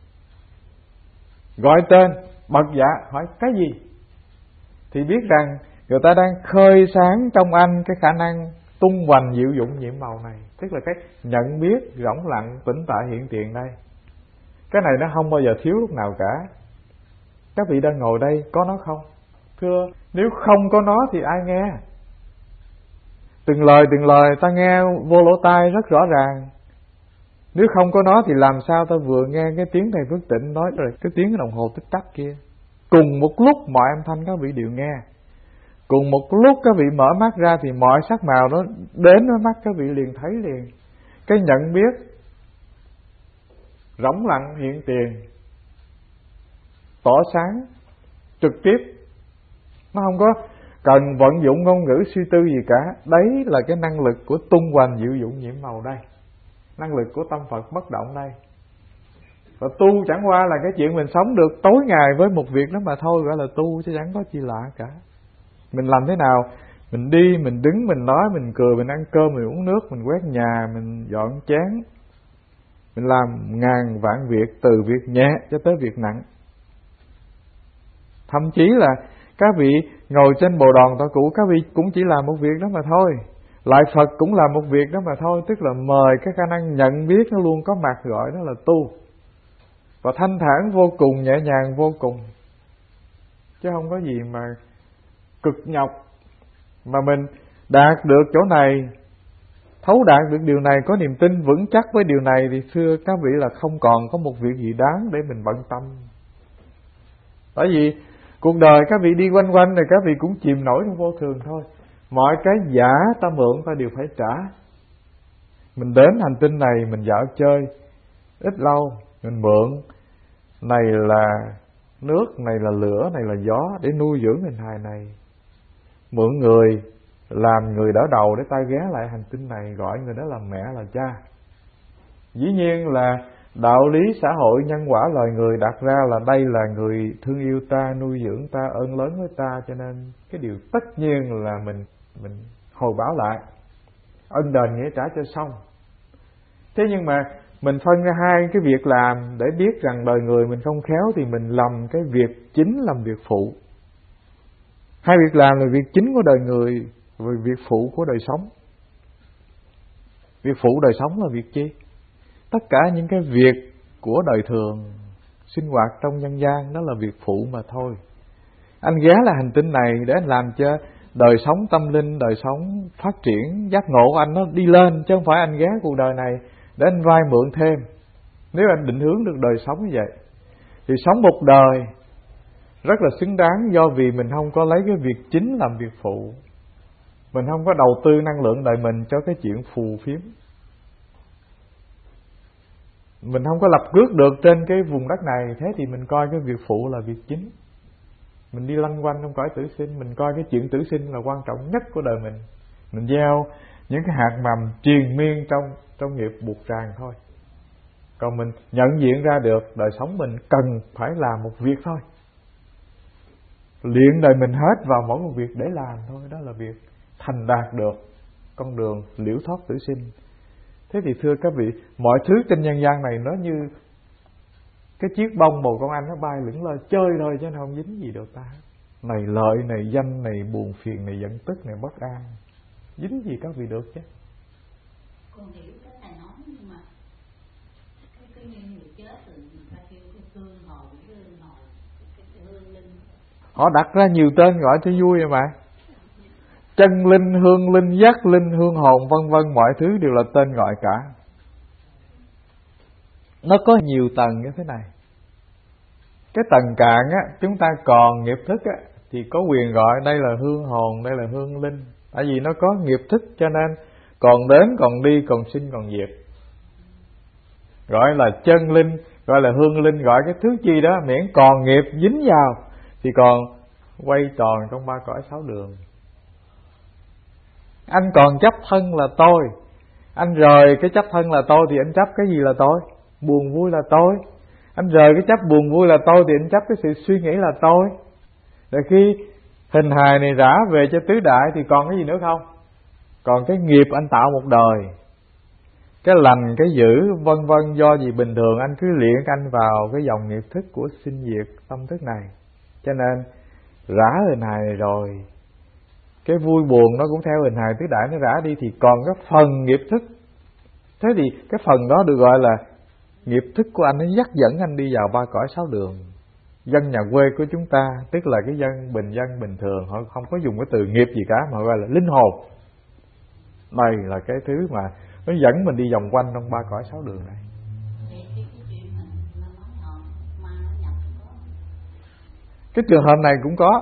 Gọi tên, bật dạ, hỏi cái gì? Thì biết rằng người ta đang khơi sáng trong anh cái khả năng tung hoành diệu dụng nhiệm màu này. Tức là cái nhận biết rỗng lặng tĩnh tại hiện tiền đây. Cái này nó không bao giờ thiếu lúc nào cả. Các vị đang ngồi đây có nó không? Thưa, nếu không có nó thì ai nghe? Từng lời từng lời ta nghe vô lỗ tai rất rõ ràng. Nếu không có nó thì làm sao ta vừa nghe cái tiếng thầy Phước Tịnh nói rồi cái tiếng đồng hồ tích tắc kia. Cùng một lúc mọi âm thanh các vị đều nghe. Cùng một lúc các vị mở mắt ra thì mọi sắc màu nó đến với mắt các vị liền thấy liền. Cái nhận biết rỗng lặng hiện tiền, tỏ sáng trực tiếp, nó không có cần vận dụng ngôn ngữ suy tư gì cả. Đấy là cái năng lực của tung hoành diệu dụng nhiệm màu đây, năng lực của tâm Phật bất động đây. Và tu chẳng qua là cái chuyện mình sống được tối ngày với một việc đó mà thôi, gọi là tu chứ chẳng có chi lạ cả. Mình làm thế nào? Mình đi, mình đứng, mình nói, mình cười, mình ăn cơm, mình uống nước, mình quét nhà, mình dọn chén. Mình làm ngàn vạn việc, từ việc nhẹ cho tới việc nặng. Thậm chí là các vị ngồi trên bồ đòn tọa cụ, các vị cũng chỉ làm một việc đó mà thôi. Lại Phật cũng làm một việc đó mà thôi. Tức là mời cái khả năng nhận biết nó luôn có mặt, gọi đó là tu. Và thanh thản vô cùng, nhẹ nhàng vô cùng. Chứ không có gì mà cực nhọc. Mà mình đạt được chỗ này, thấu đạt được điều này, có niềm tin vững chắc với điều này, thì thưa các vị là không còn có một việc gì đáng để mình bận tâm. Bởi vì cuộc đời các vị đi quanh quanh rồi các vị cũng chìm nổi trong vô thường thôi. Mọi cái giả ta mượn ta đều phải trả. Mình đến hành tinh này mình dạo chơi ít lâu, mình mượn này là nước, này là lửa, này là gió để nuôi dưỡng hình hài này. Mượn người làm người đỡ đầu để ta ghé lại hành tinh này, gọi người đó là mẹ là cha. Dĩ nhiên là đạo lý xã hội nhân quả loài người đặt ra là đây là người thương yêu ta, nuôi dưỡng ta, ơn lớn với ta, cho nên cái điều tất nhiên là mình mình hồi báo lại, ân đền nghĩa trả cho xong. Thế nhưng mà mình phân ra hai cái việc làm để biết rằng đời người mình không khéo thì mình làm cái việc chính làm việc phụ. Hai việc làm là việc chính của đời người và việc phụ của đời sống. Việc phụ đời sống là việc chi? Tất cả những cái việc của đời thường sinh hoạt trong nhân gian đó là việc phụ mà thôi. Anh ghé là hành tinh này để anh làm cho đời sống tâm linh, đời sống phát triển giác ngộ của anh nó đi lên, chứ không phải anh ghé cuộc đời này để anh vay mượn thêm. Nếu anh định hướng được đời sống như vậy thì sống một đời rất là xứng đáng, do vì mình không có lấy cái việc chính làm việc phụ. Mình không có đầu tư năng lượng đời mình cho cái chuyện phù phiếm. Mình không có lập cước được trên cái vùng đất này, thế thì mình coi cái việc phụ là việc chính. Mình đi lăn quanh trong cõi tử sinh, mình coi cái chuyện tử sinh là quan trọng nhất của đời mình. Mình gieo những cái hạt mầm triền miên trong trong nghiệp buộc ràng thôi. Còn mình nhận diện ra được đời sống mình cần phải làm một việc thôi, luyện đời mình hết vào mỗi một việc để làm thôi. Đó là việc thành đạt được con đường liễu thoát tử sinh. Thế thì thưa các vị, mọi thứ trên nhân gian này nó như cái chiếc bông bồ con anh nó bay lững lơ chơi thôi, chứ nó không dính gì được ta. Này lợi, này danh, này buồn phiền, này giận tức, này bất an, dính gì các vị được chứ. Con hiểu cái thầy nói, nhưng mà cái cái như người chết rồi người ta kêu cái hương hồn, cái hương hồn, cái hương linh. Họ đặt ra nhiều tên gọi cho vui vậy mà. Chân linh, hương linh, giác linh, hương hồn, vân vân, mọi thứ đều là tên gọi cả. Nó có nhiều tầng như thế này. Cái tầng cạn á, chúng ta còn nghiệp thức á, thì có quyền gọi đây là hương hồn, đây là hương linh. Tại vì nó có nghiệp thức cho nên còn đến, còn đi, còn sinh, còn diệt. Gọi là chân linh, gọi là hương linh, gọi cái thứ chi đó, miễn còn nghiệp dính vào thì còn quay tròn trong ba cõi sáu đường. Anh còn chấp thân là tôi, anh rời cái chấp thân là tôi thì anh chấp cái gì là tôi? Buồn vui là tôi. Anh rời cái chấp buồn vui là tôi thì anh chấp cái sự suy nghĩ là tôi. Rồi khi hình hài này rã về cho tứ đại thì còn cái gì nữa không? Còn cái nghiệp anh tạo một đời, cái lành, cái dữ, vân vân. Do gì bình thường anh cứ luyện anh vào cái dòng nghiệp thức của sinh diệt tâm thức này, cho nên rã hình hài này rồi, cái vui buồn nó cũng theo hình hài tứ đại nó rã đi, thì còn cái phần nghiệp thức. Thế thì cái phần đó được gọi là nghiệp thức của anh, nó dắt dẫn anh đi vào ba cõi sáu đường. Dân nhà quê của chúng ta, tức là cái dân bình dân bình thường, họ không có dùng cái từ nghiệp gì cả, mà gọi là linh hồn. Đây là cái thứ mà nó dẫn mình đi vòng quanh trong ba cõi sáu đường này. Cái trường hợp này cũng có.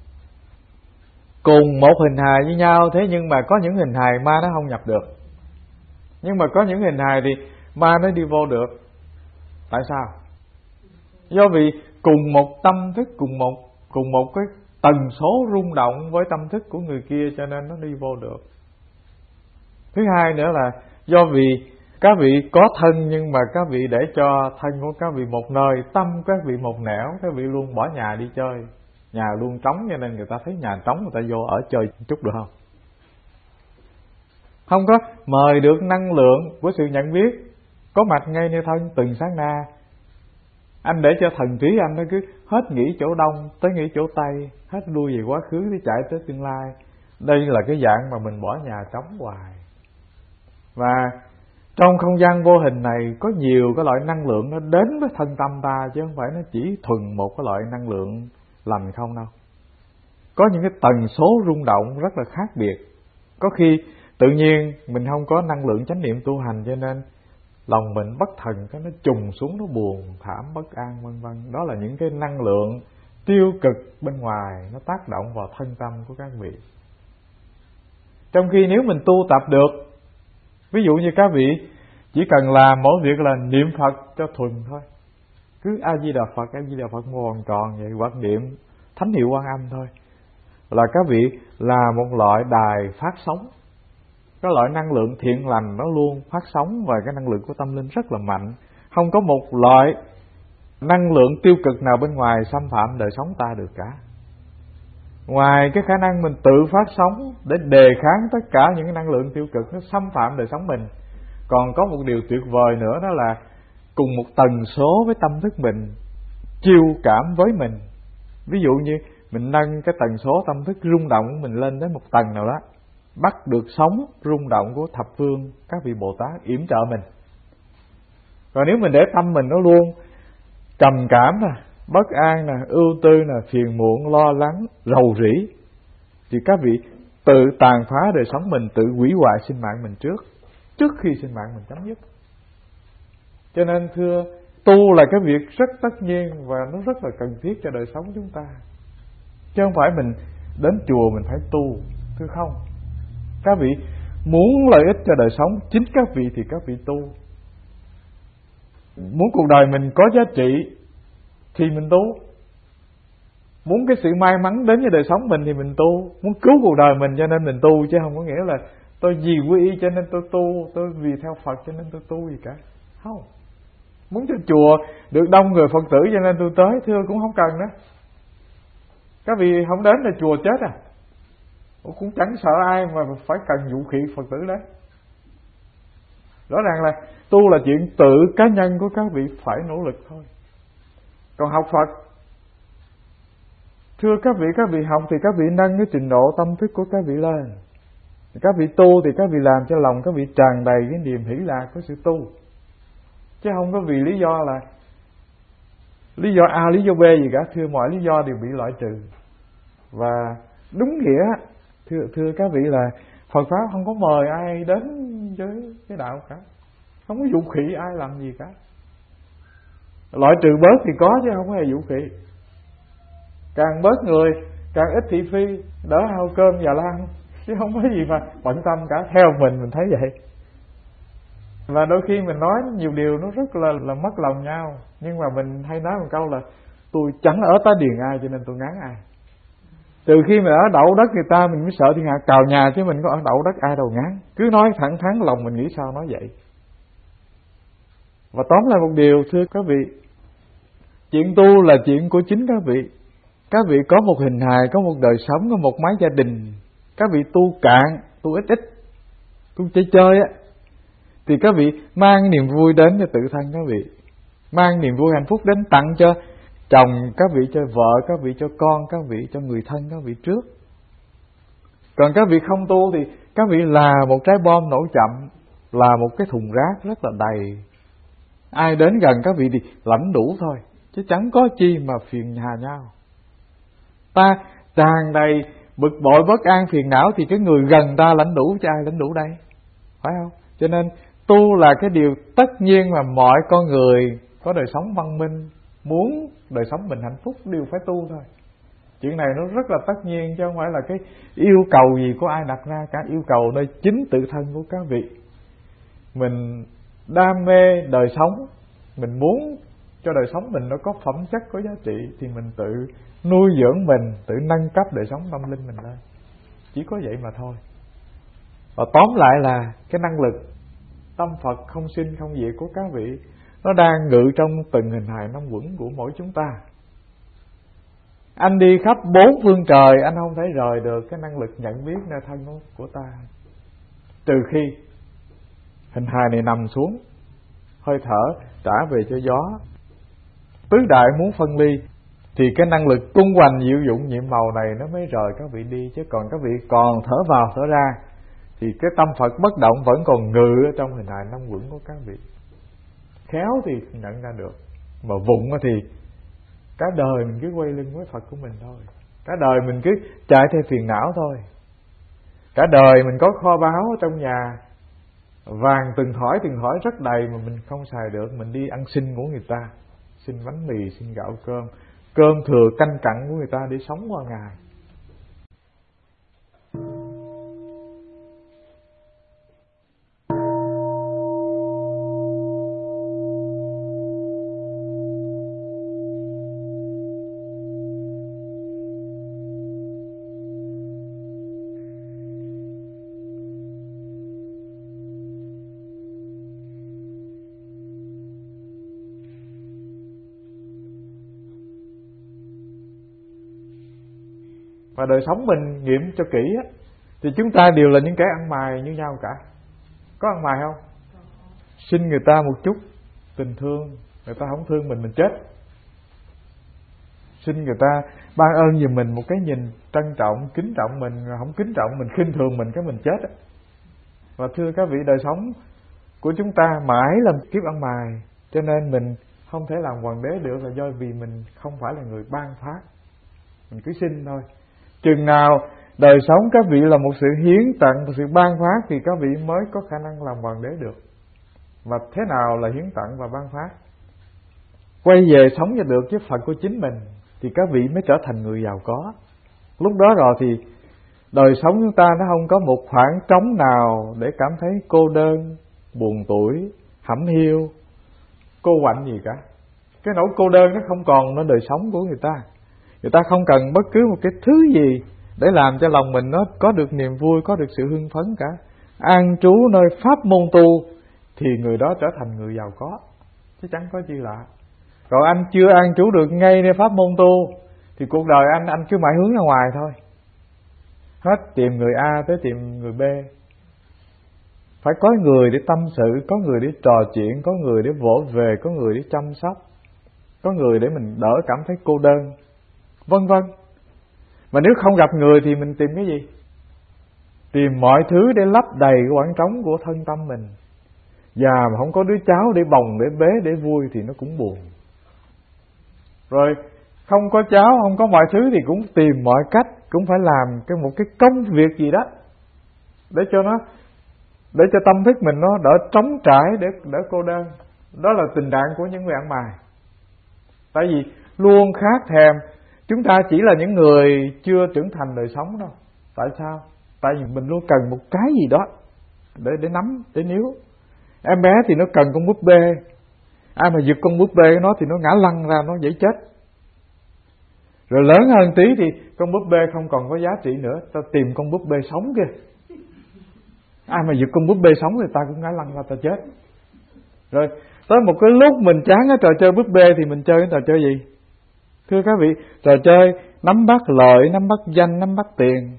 Cùng một hình hài với nhau, thế nhưng mà có những hình hài ma nó không nhập được. Nhưng mà có những hình hài thì ma nó đi vô được. Tại sao? Do vì cùng một tâm thức, cùng một cùng một cái tần số rung động với tâm thức của người kia, cho nên nó đi vô được. Thứ hai nữa là do vì các vị có thân, nhưng mà các vị để cho thân của các vị một nơi, tâm các vị một nẻo, các vị luôn bỏ nhà đi chơi, nhà luôn trống, cho nên người ta thấy nhà trống người ta vô ở chơi chút được không? Không có mời được năng lượng của sự nhận biết có mặt ngay nơi thân từng sát na. Anh để cho thần trí anh nó cứ hết nghĩ chỗ đông tới nghĩ chỗ tây, hết lui về quá khứ tới chạy tới tương lai. Đây là cái dạng mà mình bỏ nhà trống hoài. Và trong không gian vô hình này có nhiều cái loại năng lượng nó đến với thân tâm ta, chứ không phải nó chỉ thuần một cái loại năng lượng lành không đâu. Có những cái tần số rung động rất là khác biệt. Có khi tự nhiên mình không có năng lượng chánh niệm tu hành, cho nên lòng mình bất thần, cái nó trùng xuống, nó buồn, thảm, bất an, vân vân. Đó là những cái năng lượng tiêu cực bên ngoài nó tác động vào thân tâm của các vị. Trong khi nếu mình tu tập được, ví dụ như các vị chỉ cần làm mỗi việc là niệm Phật cho thuần thôi, cứ A Di Đà Phật, A Di Đà Phật một tròn vậy, hoặc niệm thánh hiệu Quan Âm thôi, là các vị là một loại đài phát sóng. Cái loại năng lượng thiện lành nó luôn phát sóng, và cái năng lượng của tâm linh rất là mạnh. Không có một loại năng lượng tiêu cực nào bên ngoài xâm phạm đời sống ta được cả. Ngoài cái khả năng mình tự phát sóng để đề kháng tất cả những cái năng lượng tiêu cực nó xâm phạm đời sống mình, còn có một điều tuyệt vời nữa, đó là cùng một tần số với tâm thức mình, chiêu cảm với mình. Ví dụ như mình nâng cái tần số tâm thức rung động của mình lên đến một tầng nào đó, bắt được sóng rung động của thập phương các vị Bồ Tát yểm trợ mình. Còn nếu mình để tâm mình nó luôn trầm cảm nè, bất an nè, ưu tư nè, phiền muộn, lo lắng, rầu rĩ, thì các vị tự tàn phá đời sống mình, tự hủy hoại sinh mạng mình trước trước khi sinh mạng mình chấm dứt. Cho nên thưa, tu là cái việc rất tất nhiên và nó rất là cần thiết cho đời sống chúng ta, chứ không phải mình đến chùa mình phải tu. Thưa không, các vị muốn lợi ích cho đời sống chính các vị thì các vị tu. Muốn cuộc đời mình có giá trị thì mình tu. Muốn cái sự may mắn đến với đời sống mình thì mình tu. Muốn cứu cuộc đời mình cho nên mình tu, chứ không có nghĩa là tôi vì quy y cho nên tôi tu, tôi vì theo Phật cho nên tôi tu gì cả. Không. Muốn cho chùa được đông người Phật tử cho nên tôi tới, thưa cũng không cần đó. Các vị không đến là chùa chết à? Cũng chẳng sợ ai mà phải cần vũ khí Phật tử đấy. Rõ ràng là tu là chuyện tự cá nhân của các vị phải nỗ lực thôi. Còn học Phật, thưa các vị, các vị học thì các vị nâng cái trình độ tâm thức của các vị lên. Các vị tu thì các vị làm cho lòng các vị tràn đầy cái niềm hỷ lạc của sự tu, chứ không có vì lý do là lý do A, lý do B gì cả. Thưa, mọi lý do đều bị loại trừ. Và đúng nghĩa, thưa, thưa các vị, là Phật Pháp không có mời ai đến với cái đạo cả, không có vũ khí ai làm gì cả. Loại trừ bớt thì có chứ không có hề vũ khí. Càng bớt người, càng ít thị phi, đỡ hao cơm và lan, chứ không có gì mà bận tâm cả. Theo mình, mình thấy vậy. Và đôi khi mình nói nhiều điều nó rất là, là mất lòng nhau. Nhưng mà mình hay nói một câu là tôi chẳng ở tá điền ai cho nên tôi ngán ai. Từ khi mình ở đậu đất người ta mình mới sợ thiên hạ cào nhà, chứ mình có ở đậu đất ai đâu ngán. Cứ nói thẳng thắn, lòng mình nghĩ sao nói vậy. Và tóm lại một điều, thưa các vị, chuyện tu là chuyện của chính các vị. Các vị có một hình hài, có một đời sống, có một mái gia đình. Các vị tu cạn, tu ít ít, tu chơi chơi á, thì các vị mang niềm vui đến cho tự thân các vị, mang niềm vui hạnh phúc đến tặng cho chồng các vị, cho vợ các vị, cho con các vị, cho người thân các vị trước. Còn các vị không tu thì các vị là một trái bom nổ chậm, là một cái thùng rác rất là đầy. Ai đến gần các vị thì lãnh đủ thôi, chứ chẳng có chi mà phiền hà nhau. Ta tràn đầy bực bội, bất an, phiền não thì cái người gần ta lãnh đủ, cho ai lãnh đủ đây, phải không? Cho nên tu là cái điều tất nhiên mà mọi con người có đời sống văn minh, muốn đời sống mình hạnh phúc đều phải tu thôi. Chuyện này nó rất là tất nhiên, chứ không phải là cái yêu cầu gì của ai đặt ra cả. Yêu cầu nơi chính tự thân của các vị. Mình đam mê đời sống, mình muốn cho đời sống mình nó có phẩm chất, có giá trị, thì mình tự nuôi dưỡng mình, tự nâng cấp đời sống tâm linh mình lên. Chỉ có vậy mà thôi. Và tóm lại là cái năng lực tâm Phật không sinh không diệt của các vị, nó đang ngự trong từng hình hài năm quẩn của mỗi chúng ta. Anh đi khắp bốn phương trời, anh không thể rời được cái năng lực nhận biết nơi thân của ta, trừ khi hình hài này nằm xuống, hơi thở trả về cho gió. Tứ đại muốn phân ly thì cái năng lực tung hoành diệu dụng nhiệm màu này nó mới rời các vị đi. Chứ còn các vị còn thở vào thở ra thì cái tâm Phật bất động vẫn còn ngự ở trong hình hài năm quẩn của các vị. Khéo thì nhận ra được, mà vụng thì cả đời mình cứ quay lưng với Phật của mình thôi, cả đời mình cứ chạy theo phiền não thôi. Cả đời mình có kho báu ở trong nhà, vàng từng thỏi từng thỏi rất đầy mà mình không xài được. Mình đi ăn xin của người ta, xin bánh mì, xin gạo cơm, cơm thừa canh cặn của người ta để sống qua ngày. Và đời sống mình nghiệm cho kỹ á, thì chúng ta đều là những kẻ ăn mày như nhau cả. Có ăn mày không? Xin người ta một chút tình thương, người ta không thương mình, mình chết. Xin người ta ban ơn giùm mình một cái nhìn trân trọng, kính trọng mình, không kính trọng mình, khinh thường mình, cái mình chết á. Và thưa các vị, đời sống của chúng ta mãi là kiếp ăn mày, cho nên mình không thể làm hoàng đế được là do vì mình không phải là người ban phát. Mình cứ xin thôi. Chừng nào đời sống các vị là một sự hiến tặng, một sự ban phát thì các vị mới có khả năng làm hoàng đế được. Và thế nào là hiến tặng và ban phát? Quay về sống cho được với Phật của chính mình thì các vị mới trở thành người giàu có. Lúc đó rồi thì đời sống chúng ta nó không có một khoảng trống nào để cảm thấy cô đơn, buồn tủi, hẩm hiu, cô quạnh gì cả. Cái nỗi cô đơn nó không còn ở đời sống của người ta. Người ta không cần bất cứ một cái thứ gì để làm cho lòng mình nó có được niềm vui, có được sự hưng phấn cả. An trú nơi pháp môn tu thì người đó trở thành người giàu có, chứ chẳng có chi lạ. Còn anh chưa an trú được ngay nơi pháp môn tu thì cuộc đời anh anh cứ mãi hướng ra ngoài thôi. Hết tìm người A tới tìm người B. Phải có người để tâm sự, có người để trò chuyện, có người để vỗ về, có người để chăm sóc, có người để mình đỡ cảm thấy cô đơn, vân vân. Mà nếu không gặp người thì mình tìm cái gì? Tìm mọi thứ để lấp đầy cái khoảng trống của thân tâm mình. Già mà không có đứa cháu để bồng, để bế, để vui thì nó cũng buồn. Rồi không có cháu, không có mọi thứ thì cũng tìm mọi cách, cũng phải làm cái một cái công việc gì đó để cho nó, để cho tâm thức mình nó đỡ trống trải, để đỡ cô đơn. Đó là tình trạng của những người ăn mày. Tại vì luôn khát thèm. Chúng ta chỉ là những người chưa trưởng thành đời sống đâu. Tại sao? Tại vì mình luôn cần một cái gì đó để để nắm, để níu. Em bé thì nó cần con búp bê. Ai mà giật con búp bê của nó thì nó ngã lăn ra, nó dễ chết. Rồi lớn hơn tí thì con búp bê không còn có giá trị nữa, ta tìm con búp bê sống kia. Ai mà giật con búp bê sống thì ta cũng ngã lăn ra, ta chết. Rồi tới một cái lúc mình chán cái trò chơi búp bê thì mình chơi cái trò chơi gì? Thưa các vị, trò chơi nắm bắt lợi, nắm bắt danh, nắm bắt tiền.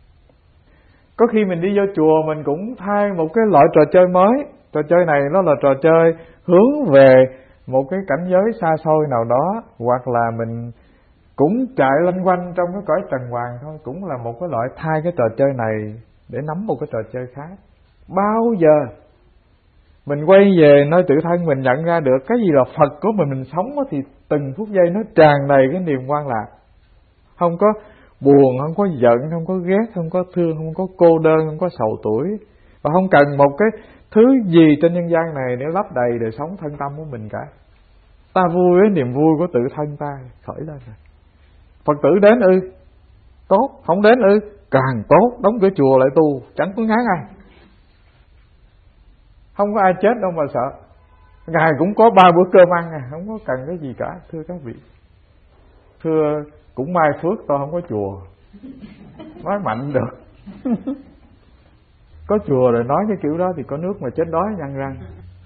Có khi mình đi vô chùa mình cũng thay một cái loại trò chơi mới. Trò chơi này nó là trò chơi hướng về một cái cảnh giới xa xôi nào đó, hoặc là mình cũng chạy lanh quanh trong cái cõi trần hoàng thôi, cũng là một cái loại thay cái trò chơi này để nắm một cái trò chơi khác. Bao giờ mình quay về nơi tự thân mình nhận ra được cái gì là Phật của mình, mình sống thì từng phút giây nó tràn đầy cái niềm quan lạc. Không có buồn, không có giận, không có ghét, không có thương, không có cô đơn, không có sầu tuổi. Và không cần một cái thứ gì trên nhân gian này để lấp đầy đời sống thân tâm của mình cả. Ta vui với niềm vui của tự thân ta khởi lên rồi. Phật tử đến ư? Tốt. Không đến ư? Càng tốt. Đóng cửa chùa lại tu, chẳng có ngán ai. Không có ai chết đâu mà sợ. Ngài cũng có ba bữa cơm ăn à, không có cần cái gì cả, thưa các vị. Thưa, cũng may phước tôi không có chùa. Nói mạnh được. Có chùa rồi nói cái kiểu đó thì có nước mà chết đói nhăn răng.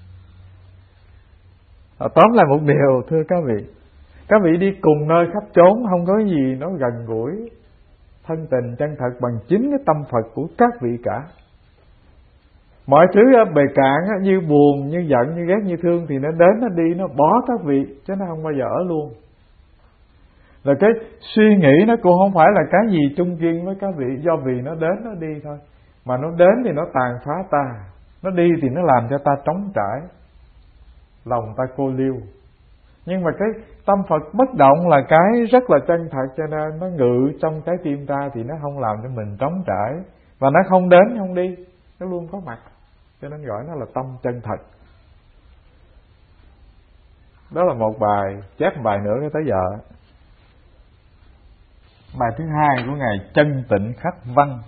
À, tóm lại một điều thưa các vị, các vị đi cùng nơi khắp chốn, không có gì nó gần gũi thân tình chân thật bằng chính cái tâm Phật của các vị cả. Mọi thứ bề cạn như buồn, như giận, như ghét, như thương thì nó đến, nó đi, nó bỏ các vị, chứ nó không bao giờ ở luôn. Rồi cái suy nghĩ nó cũng không phải là cái gì chung duyên với các vị, do vì nó đến nó đi thôi. Mà nó đến thì nó tàn phá ta, nó đi thì nó làm cho ta trống trải, lòng ta cô liêu. Nhưng mà cái tâm Phật bất động là cái rất là chân thật, cho nên nó ngự trong trái tim ta thì nó không làm cho mình trống trải. Và nó không đến không đi, nó luôn có mặt, cho nên gọi nó là tâm chân thật. Đó là một bài, chép một bài nữa cái tới giờ. Bài thứ hai của Ngài Chân Tịnh Khắc Văn.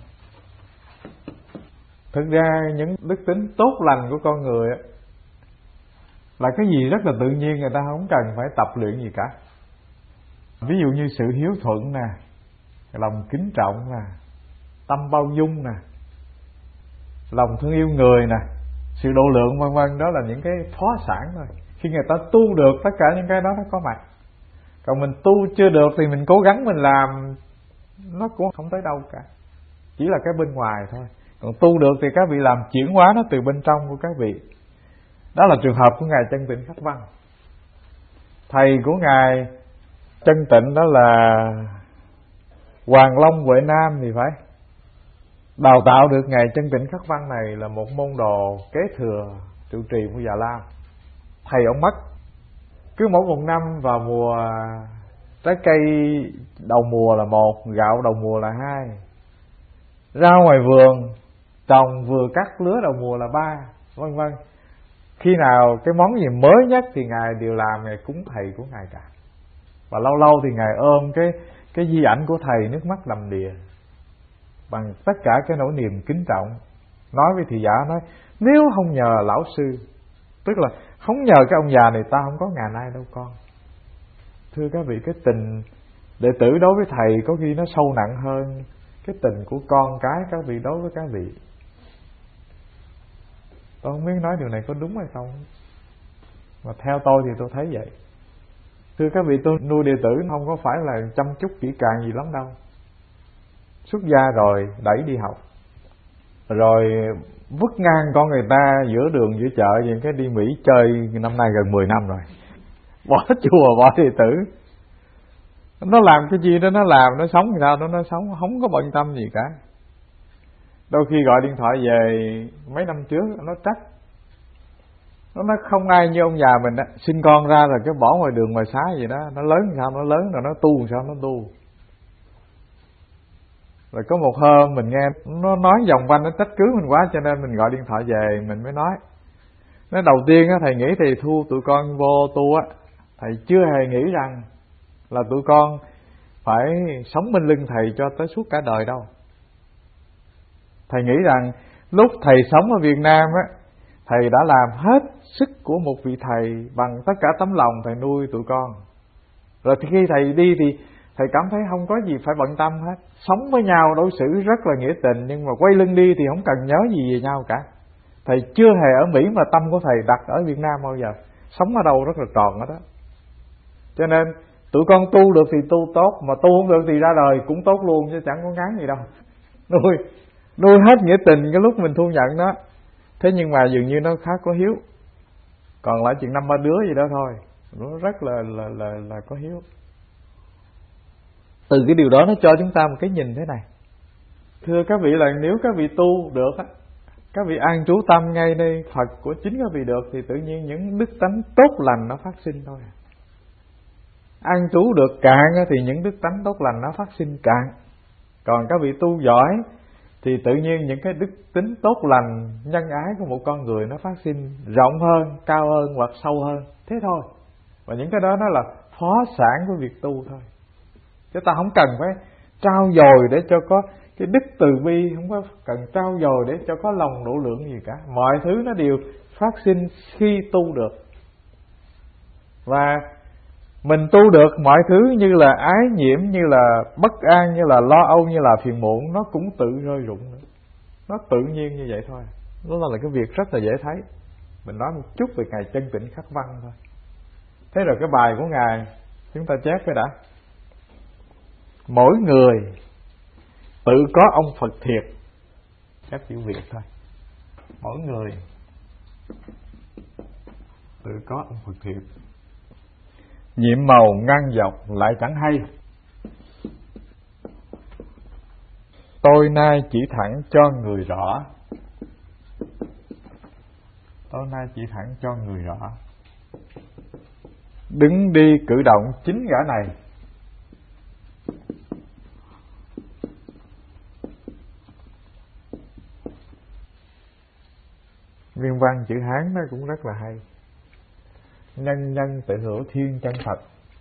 Thực ra những đức tính tốt lành của con người là cái gì rất là tự nhiên, người ta không cần phải tập luyện gì cả. Ví dụ như sự hiếu thuận nè, lòng kính trọng nè, tâm bao dung nè, lòng thương yêu người nè, sự độ lượng vân vân, đó là những cái phó sản thôi. Khi người ta tu được tất cả những cái đó nó có mặt. Còn mình tu chưa được thì mình cố gắng mình làm, nó cũng không tới đâu cả, chỉ là cái bên ngoài thôi. Còn tu được thì các vị làm chuyển hóa nó từ bên trong của các vị. Đó là trường hợp của Ngài Chân Tịnh Khắc Văn. Thầy của Ngài Chân Tịnh đó là Hoàng Long Huệ Nam thì phải. Đào tạo được Ngài Chân Tịnh Khắc Văn này là một môn đồ kế thừa trụ trì của Già Lam. Thầy ông mất, cứ mỗi một năm vào mùa trái cây đầu mùa là một, gạo đầu mùa là hai, ra ngoài vườn trồng vừa cắt lứa đầu mùa là ba, vân vân. Khi nào cái món gì mới nhất thì Ngài đều làm, Ngài cúng thầy của Ngài cả. Và lâu lâu thì Ngài ôm cái cái di ảnh của thầy nước mắt đầm đìa, bằng tất cả cái nỗi niềm kính trọng. Nói với thị giả, nói nếu không nhờ lão sư, tức là không nhờ cái ông già này ta không có ngày nay đâu con. Thưa các vị, cái tình đệ tử đối với thầy có khi nó sâu nặng hơn cái tình của con cái các vị đối với các vị. Tôi không biết nói điều này có đúng hay không, mà theo tôi thì tôi thấy vậy. Thưa các vị, tôi nuôi đệ tử không có phải là chăm chút kỹ càng gì lắm đâu. Xuất gia rồi đẩy đi học, rồi vứt ngang con người ta giữa đường giữa chợ, vậy cái đi Mỹ chơi năm nay gần mười năm rồi, bỏ chùa bỏ đệ tử. Nó làm cái gì đó nó làm, nó sống sao đó nó sống, không có bận tâm gì cả. Đôi khi gọi điện thoại về mấy năm trước nó trách, nó nói không ai như ông già mình đó, sinh con ra rồi cái bỏ ngoài đường ngoài xá gì đó, nó lớn sao nó lớn, rồi nó tu sao nó tu. Rồi có một hôm mình nghe nó nói vòng quanh, nó trách cứ mình quá, cho nên mình gọi điện thoại về mình mới nói. Nói đầu tiên á, thầy nghĩ thầy thu tụi con vô tu á, thầy chưa hề nghĩ rằng là tụi con phải sống bên lưng thầy cho tới suốt cả đời đâu. Thầy nghĩ rằng lúc thầy sống ở Việt Nam á, thầy đã làm hết sức của một vị thầy bằng tất cả tấm lòng thầy nuôi tụi con. Rồi khi thầy đi thì thầy cảm thấy không có gì phải bận tâm hết. Sống với nhau đối xử rất là nghĩa tình, nhưng mà quay lưng đi thì không cần nhớ gì về nhau cả. Thầy chưa hề ở Mỹ mà tâm của thầy đặt ở Việt Nam bao giờ. Sống ở đâu rất là tròn ở đó. Cho nên tụi con tu được thì tu tốt, mà tu không được thì ra đời cũng tốt luôn, chứ chẳng có ngán gì đâu. Nuôi nuôi hết nghĩa tình cái lúc mình thu nhận đó. Thế nhưng mà dường như nó khá có hiếu. Còn lại chuyện năm ba đứa gì đó thôi, nó rất là là là là có hiếu. Từ cái điều đó nó cho chúng ta một cái nhìn thế này. Thưa các vị, là nếu các vị tu được á, các vị an trú tâm ngay đây Phật của chính các vị được, thì tự nhiên những đức tánh tốt lành nó phát sinh thôi. An trú được cạn thì những đức tánh tốt lành nó phát sinh cạn. Còn các vị tu giỏi thì tự nhiên những cái đức tính tốt lành, nhân ái của một con người nó phát sinh rộng hơn, cao hơn hoặc sâu hơn. Thế thôi. Và những cái đó nó là phó sản của việc tu thôi. Chứ ta không cần phải trao dồi để cho có cái đức từ bi, không có cần trao dồi để cho có lòng độ lượng gì cả. Mọi thứ nó đều phát sinh khi tu được. Và mình tu được mọi thứ như là ái nhiễm, như là bất an, như là lo âu, như là phiền muộn, nó cũng tự rơi rụng nữa. Nó tự nhiên như vậy thôi. Đó là cái việc rất là dễ thấy. Mình nói một chút về Ngài Chân Tịnh Khắc Văn thôi. Thế rồi cái bài của Ngài chúng ta chép cái đã. Mỗi người tự có ông Phật thiệt. Chép chữ Việt thôi. Mỗi người tự có ông Phật thiệt. Nhiệm màu ngang dọc lại chẳng hay. Tôi nay chỉ thẳng cho người rõ. Tôi nay chỉ thẳng cho người rõ. Đứng đi cử động chính gã này. Nguyên văn chữ Hán nó cũng rất là hay. Nhân nhân tự hữu thiên chân Phật.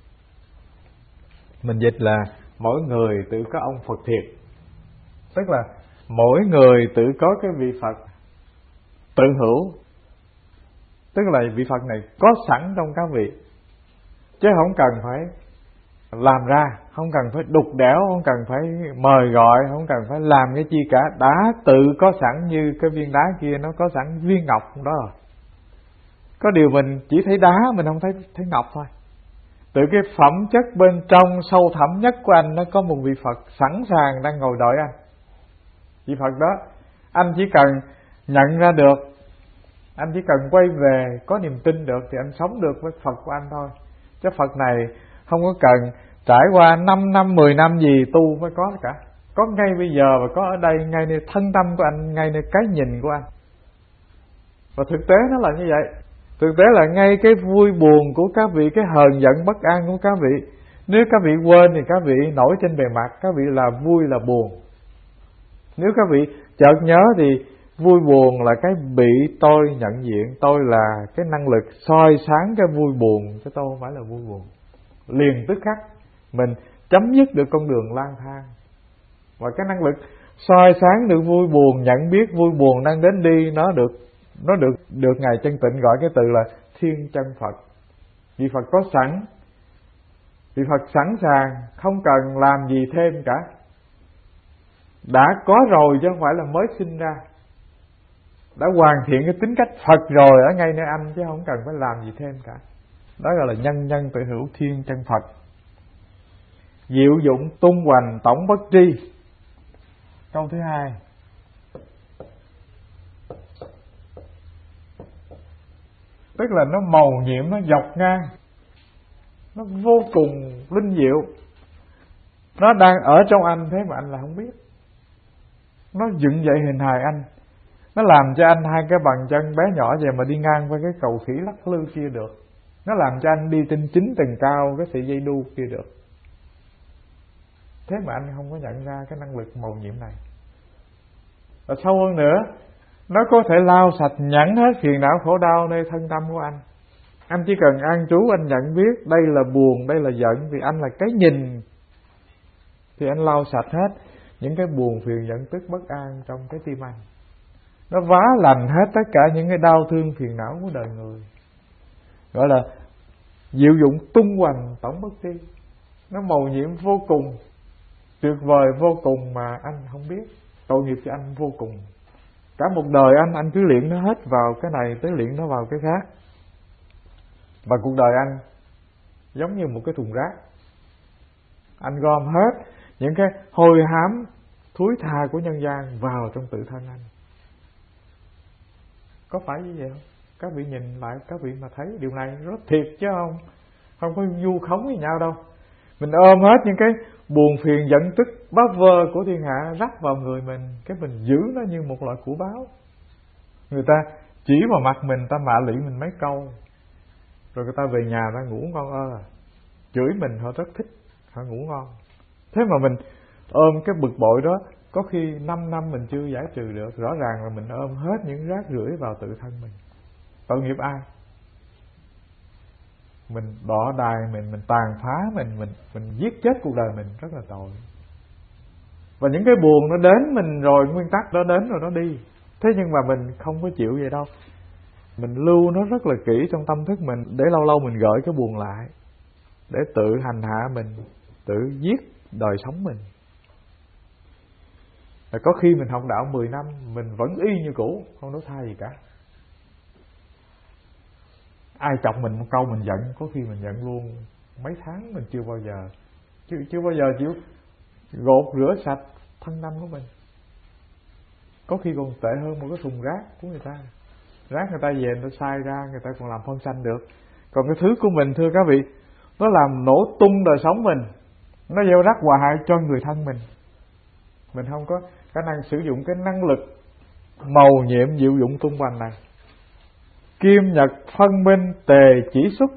Mình dịch là mỗi người tự có ông Phật thiệt. Tức là mỗi người tự có cái vị Phật tự hữu. Tức là vị Phật này có sẵn trong các vị, chứ không cần phải làm ra, không cần phải đục đẽo, không cần phải mời gọi, không cần phải làm cái chi cả. Đã tự có sẵn như cái viên đá kia, nó có sẵn viên ngọc đó rồi. Có điều mình chỉ thấy đá, mình không thấy thấy ngọc thôi. Từ cái phẩm chất bên trong sâu thẳm nhất của anh, nó có một vị Phật sẵn sàng đang ngồi đợi anh. Vị Phật đó anh chỉ cần nhận ra được, anh chỉ cần quay về có niềm tin được thì anh sống được với Phật của anh thôi. Chứ Phật này không có cần trải qua năm năm, mười năm gì tu mới có cả. Có ngay bây giờ và có ở đây, ngay nơi thân tâm của anh, ngay nơi cái nhìn của anh. Và thực tế nó là như vậy. Thực tế là ngay cái vui buồn của các vị, cái hờn giận bất an của các vị, nếu các vị quên thì các vị nổi trên bề mặt, các vị là vui là buồn. Nếu các vị chợt nhớ thì vui buồn là cái bị tôi nhận diện, tôi là cái năng lực soi sáng cái vui buồn, chứ tôi không phải là vui buồn. Liền tức khắc mình chấm dứt được con đường lang thang. Và cái năng lực soi sáng được vui buồn, nhận biết vui buồn đang đến đi, nó được nó được được Ngài Chân Tịnh gọi cái từ là thiên chân Phật. Vị Phật có sẵn, vị Phật sẵn sàng, không cần làm gì thêm cả. Đã có rồi chứ không phải là mới sinh ra. Đã hoàn thiện cái tính cách Phật rồi ở ngay nơi anh, chứ không cần phải làm gì thêm cả. Đó gọi là nhân nhân tự hữu thiên chân Phật. Diệu dụng tung hoành tổng bất tri. Câu thứ hai. Tức là nó màu nhiệm, nó dọc ngang, nó vô cùng linh diệu. Nó đang ở trong anh thế mà anh là không biết. Nó dựng dậy hình hài anh, nó làm cho anh hai cái bàn chân bé nhỏ vậy mà đi ngang qua cái cầu khỉ lắc lư kia được. Nó làm cho anh đi trên chín tầng cao cái sợi dây đu kia được. Thế mà anh không có nhận ra cái năng lực màu nhiệm này. Và sâu hơn nữa, nó có thể lau sạch nhẵn hết phiền não khổ đau nơi thân tâm của anh. Anh chỉ cần an trú, anh nhận biết đây là buồn, đây là giận, vì anh là cái nhìn, thì anh lau sạch hết những cái buồn phiền giận tức bất an trong cái tim anh. Nó vá lành hết tất cả những cái đau thương phiền não của đời người. Gọi là diệu dụng tung hoành tổng bất tri. Nó màu nhiệm vô cùng, tuyệt vời vô cùng mà anh không biết. Tội nghiệp cho anh vô cùng. Cả một đời anh, anh cứ luyện nó hết vào cái này, tới luyện nó vào cái khác. Và cuộc đời anh giống như một cái thùng rác. Anh gom hết những cái hôi hám, thúi tha của nhân gian vào trong tự thân anh. Có phải như vậy không? Các vị nhìn lại, các vị mà thấy điều này rất thiệt chứ không? Không có vu khống với nhau đâu. Mình ôm hết những cái buồn phiền giận tức bá vơ của thiên hạ rắc vào người mình, cái mình giữ nó như một loại của báo. Người ta chỉ vào mặt mình, ta mạ lị mình mấy câu, rồi người ta về nhà ta ngủ ngon ơ à. Chửi mình họ rất thích, họ ngủ ngon. Thế mà mình ôm cái bực bội đó, có khi năm năm mình chưa giải trừ được. Rõ ràng là mình ôm hết những rác rưởi vào tự thân mình. Tội nghiệp ai? Mình đọ đài mình, mình tàn phá mình, mình mình giết chết cuộc đời mình, rất là tội. Và những cái buồn nó đến mình rồi, nguyên tắc đó đến rồi nó đi. Thế nhưng mà mình không có chịu vậy đâu. Mình lưu nó rất là kỹ trong tâm thức mình, để lâu lâu mình gợi cái buồn lại, để tự hành hạ mình, tự giết đời sống mình. Và có khi mình học đạo mười năm, mình vẫn y như cũ, không đổi thay gì cả. Ai chọc mình một câu mình giận, có khi mình giận luôn mấy tháng mình chưa bao giờ chưa, chưa bao giờ chịu gột rửa sạch thân tâm của mình. Có khi còn tệ hơn một cái thùng rác của người ta. Rác người ta về người ta sai ra, người ta còn làm phân xanh được. Còn cái thứ của mình, thưa các vị, nó làm nổ tung đời sống mình, nó gieo rắc hòa hại cho người thân mình. Mình không có khả năng sử dụng cái năng lực màu nhiệm diệu dụng tung hoành này. Kim nhật phân minh tề chỉ xúc.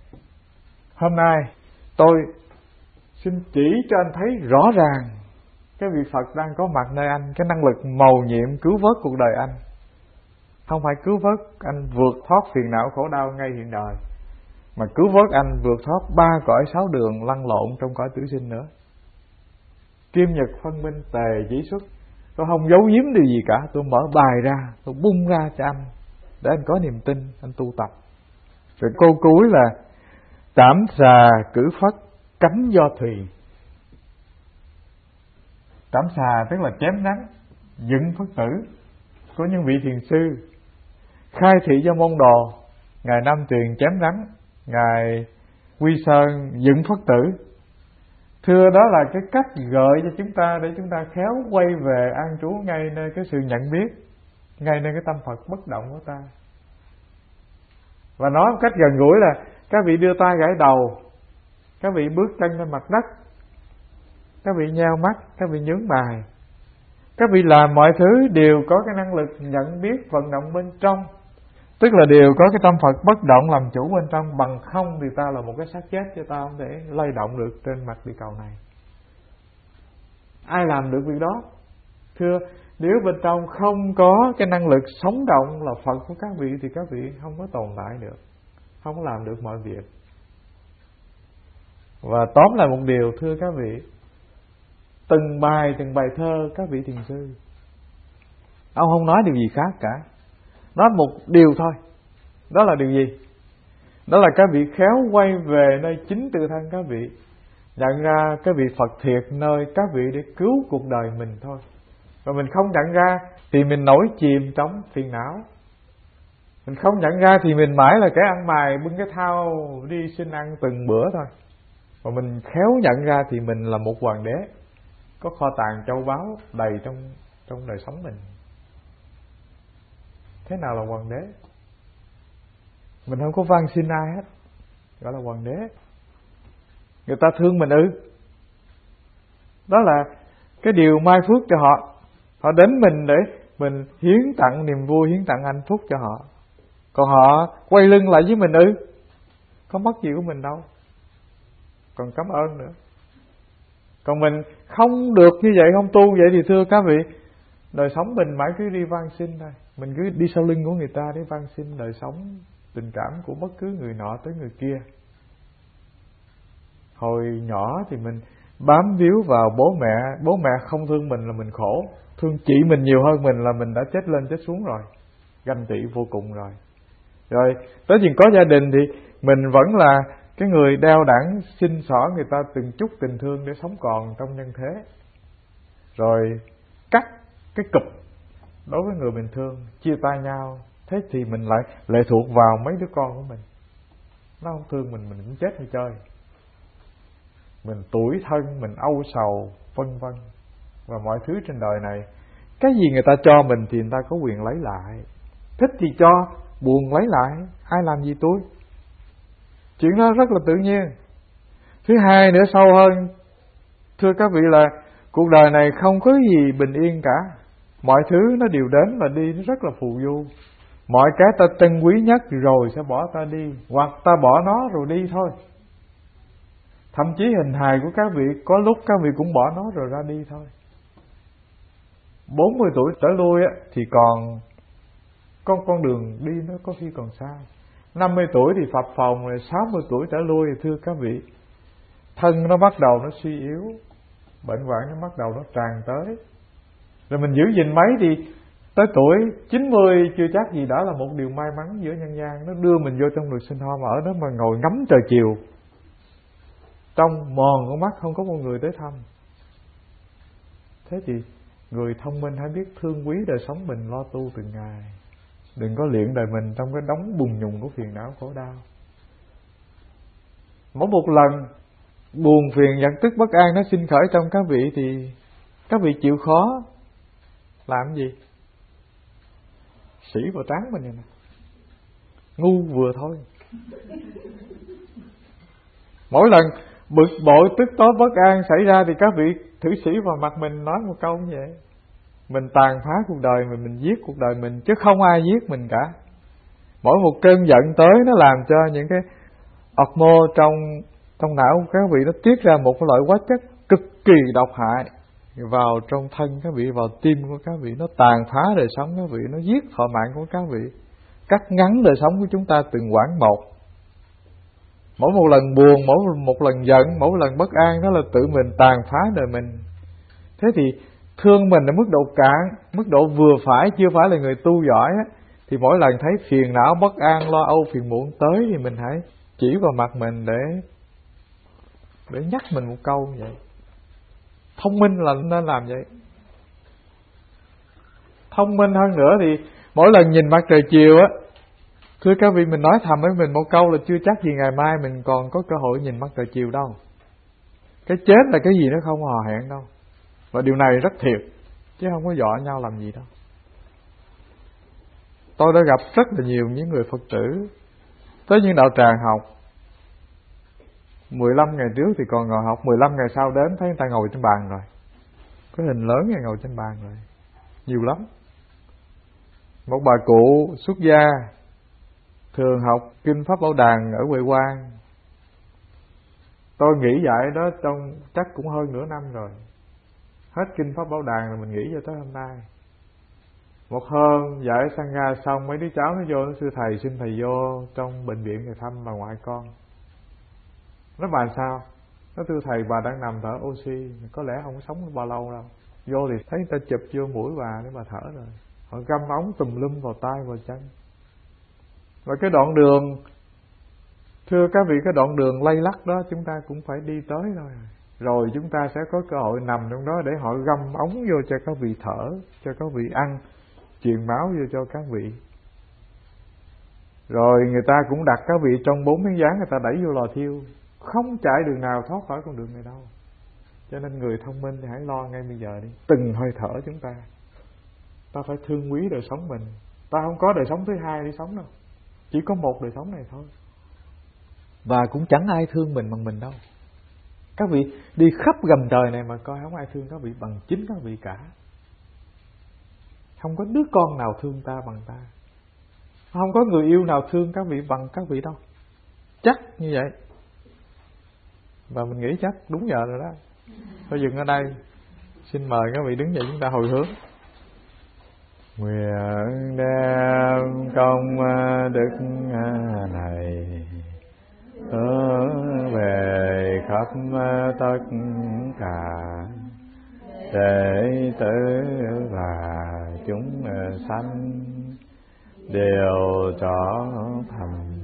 Hôm nay tôi xin chỉ cho anh thấy rõ ràng cái vị Phật đang có mặt nơi anh, cái năng lực mầu nhiệm cứu vớt cuộc đời anh. Không phải cứu vớt anh vượt thoát phiền não khổ đau ngay hiện đời, mà cứu vớt anh vượt thoát ba cõi sáu đường lăn lộn trong cõi tử sinh nữa. Kim nhật phân minh tề chỉ xuất. Tôi không giấu giếm điều gì cả, tôi mở bài ra, tôi bung ra cho anh, để anh có niềm tin, anh tu tập. Rồi câu cuối là trảm xà cử phất cánh do thùy. Trảm xà tức là chém nắng, dựng Phất tử. Có những vị thiền sư khai thị cho môn đồ, Ngài Nam Tuyền chém nắng, Ngài Quy Sơn dựng Phất tử. Thưa, đó là cái cách gợi cho chúng ta để chúng ta khéo quay về an trú ngay nơi cái sự nhận biết, ngay nơi cái tâm Phật bất động của ta. Và nói một cách gần gũi là các vị đưa tay gãi đầu, các vị bước chân lên mặt đất, các vị nheo mắt, các vị nhướng mày, các vị làm mọi thứ đều có cái năng lực nhận biết vận động bên trong, tức là đều có cái tâm Phật bất động làm chủ bên trong. Bằng không thì ta là một cái xác chết, cho ta không thể lay động được trên mặt địa cầu này. Ai làm được việc đó? Thưa, nếu bên trong không có cái năng lực sống động là Phật của các vị thì các vị không có tồn tại được, không có làm được mọi việc. Và tóm lại một điều, thưa các vị, từng bài từng bài thơ các vị thiền sư, ông không nói điều gì khác cả, nói một điều thôi. Đó là điều gì? Đó là các vị khéo quay về nơi chính tự thân các vị, nhận ra cái vị Phật thiệt nơi các vị để cứu cuộc đời mình thôi. Và mình không nhận ra thì mình nổi chìm trong phiền não. Mình không nhận ra thì mình mãi là kẻ ăn mày bưng cái thao đi xin ăn từng bữa thôi. Và mình khéo nhận ra thì mình là một hoàng đế, có kho tàng châu báu đầy trong trong đời sống mình. Thế nào là hoàng đế? Mình không có van xin ai hết, gọi là hoàng đế. Người ta thương mình ư? Đó là cái điều mai phước cho họ. Họ đến mình để mình hiến tặng niềm vui, hiến tặng hạnh phúc cho họ. Còn họ quay lưng lại với mình ư? Có mất gì của mình đâu, còn cảm ơn nữa. Còn mình không được như vậy, không tu vậy thì thưa các vị, đời sống mình mãi cứ đi van xin thôi. Mình cứ đi sau lưng của người ta để van xin đời sống tình cảm của bất cứ người nọ tới người kia. Hồi nhỏ thì mình bám víu vào bố mẹ, bố mẹ không thương mình là mình khổ, thương chị mình nhiều hơn mình là mình đã chết lên chết xuống rồi, ganh tị vô cùng rồi. Rồi tới chuyện có gia đình thì mình vẫn là cái người đeo đẳng xin xỏ người ta từng chút tình thương để sống còn trong nhân thế. Rồi cắt cái cụp đối với người mình thương, chia tay nhau. Thế thì mình lại lệ thuộc vào mấy đứa con của mình, nó không thương mình, mình cũng chết như chơi. Mình tủi thân, mình âu sầu, vân vân. Và mọi thứ trên đời này, cái gì người ta cho mình thì người ta có quyền lấy lại. Thích thì cho, buồn lấy lại, ai làm gì tôi. Chuyện đó rất là tự nhiên. Thứ hai nữa sâu hơn, thưa các vị, là cuộc đời này không có gì bình yên cả. Mọi thứ nó đều đến và đi, nó rất là phù du. Mọi cái ta trân quý nhất rồi sẽ bỏ ta đi, hoặc ta bỏ nó rồi đi thôi. Thậm chí hình hài của các vị có lúc các vị cũng bỏ nó rồi ra đi thôi. Bốn mươi tuổi trở lui á, thì còn con con đường đi nó có khi còn xa. Năm mươi tuổi thì phập phồng, rồi sáu mươi tuổi trở lui thì thưa các vị, thân nó bắt đầu nó suy yếu, bệnh hoạn nó bắt đầu nó tràn tới. Rồi mình giữ gìn mấy thì tới tuổi chín mươi chưa chắc gì đã là một điều may mắn giữa nhân gian. Nó đưa mình vô trong nồi sinh ho, mà ở đó mà ngồi ngắm trời chiều, trong mòn con mắt không có một người tới thăm. Thế thì người thông minh hãy biết thương quý đời sống mình, lo tu từng ngày. Đừng có luyện đời mình trong cái đống bùn nhùng của phiền não khổ đau. Mỗi một lần buồn phiền giận tức bất an nó sinh khởi trong các vị thì các vị chịu khó làm gì? Sĩ vào trán mình này nè, ngu vừa thôi. Mỗi lần bực bội tức tối bất an xảy ra thì các vị thử sĩ vào mặt mình nói một câu như vậy. Mình tàn phá cuộc đời mình, mình giết cuộc đời mình, chứ không ai giết mình cả. Mỗi một cơn giận tới nó làm cho những cái hormone trong trong não của các vị nó tiết ra một cái loại hóa chất cực kỳ độc hại, vào trong thân các vị, vào tim của các vị, nó tàn phá đời sống các vị, nó giết thọ mạng của các vị, cắt ngắn đời sống của chúng ta từng quãng một. Mỗi một lần buồn, mỗi một lần giận, mỗi một lần bất an, đó là tự mình tàn phá đời mình. Thế thì thương mình ở mức độ cạn, mức độ vừa phải, chưa phải là người tu giỏi á, thì mỗi lần thấy phiền não, bất an, lo âu, phiền muộn tới thì mình hãy chỉ vào mặt mình để để nhắc mình một câu như vậy. Thông minh là nên làm vậy. Thông minh hơn nữa thì mỗi lần nhìn mặt trời chiều á, thưa các vị, mình nói thầm với mình một câu là chưa chắc gì ngày mai mình còn có cơ hội nhìn mặt trời chiều đâu. Cái chết là cái gì nó không hò hẹn đâu. Và điều này rất thiệt, chứ không có dọa nhau làm gì đâu. Tôi đã gặp rất là nhiều những người Phật tử tới những đạo tràng học, mười lăm ngày trước thì còn ngồi học, mười lăm ngày sau đến thấy người ta ngồi trên bàn rồi, có hình lớn người ngồi trên bàn rồi, nhiều lắm. Một bà cụ xuất gia thường học Kinh Pháp Bảo Đàn ở Huệ Quang. Tôi nghĩ dạy đó trong chắc cũng hơn nửa năm rồi. Hết Kinh Pháp Bảo Đàn rồi mình nghĩ cho tới hôm nay. Một hôm dạy Sangha xong, mấy đứa cháu nó vô, nó thưa thầy, xin thầy vô trong bệnh viện để thăm bà ngoại con. Nó bà sao? Nó thưa thầy, bà đang nằm thở oxy, có lẽ không sống bao lâu đâu. Vô thì thấy người ta chụp vô mũi bà để bà thở rồi. Họ găm ống tùm lum vào tay vào chân. Và cái đoạn đường, thưa các vị, cái đoạn đường lay lắc đó chúng ta cũng phải đi tới thôi. Rồi chúng ta sẽ có cơ hội nằm trong đó để họ găm ống vô cho các vị thở, cho các vị ăn, truyền máu vô cho các vị. Rồi người ta cũng đặt các vị trong bốn miếng dán, người ta đẩy vô lò thiêu. Không chạy đường nào thoát khỏi con đường này đâu. Cho nên người thông minh thì hãy lo ngay bây giờ đi. Từng hơi thở chúng ta, ta phải thương quý đời sống mình. Ta không có đời sống thứ hai để sống đâu, chỉ có một đời sống này thôi. Và cũng chẳng ai thương mình bằng mình đâu. Các vị đi khắp gầm trời này mà coi không ai thương các vị bằng chính các vị cả. Không có đứa con nào thương ta bằng ta. Không có người yêu nào thương các vị bằng các vị đâu. Chắc như vậy. Và mình nghĩ chắc đúng giờ rồi đó. Thôi dừng ở đây. Xin mời các vị đứng dậy chúng ta hồi hướng. Nguyện đem công đức này hướng về khắp tất cả đệ tử và chúng sanh đều trở thành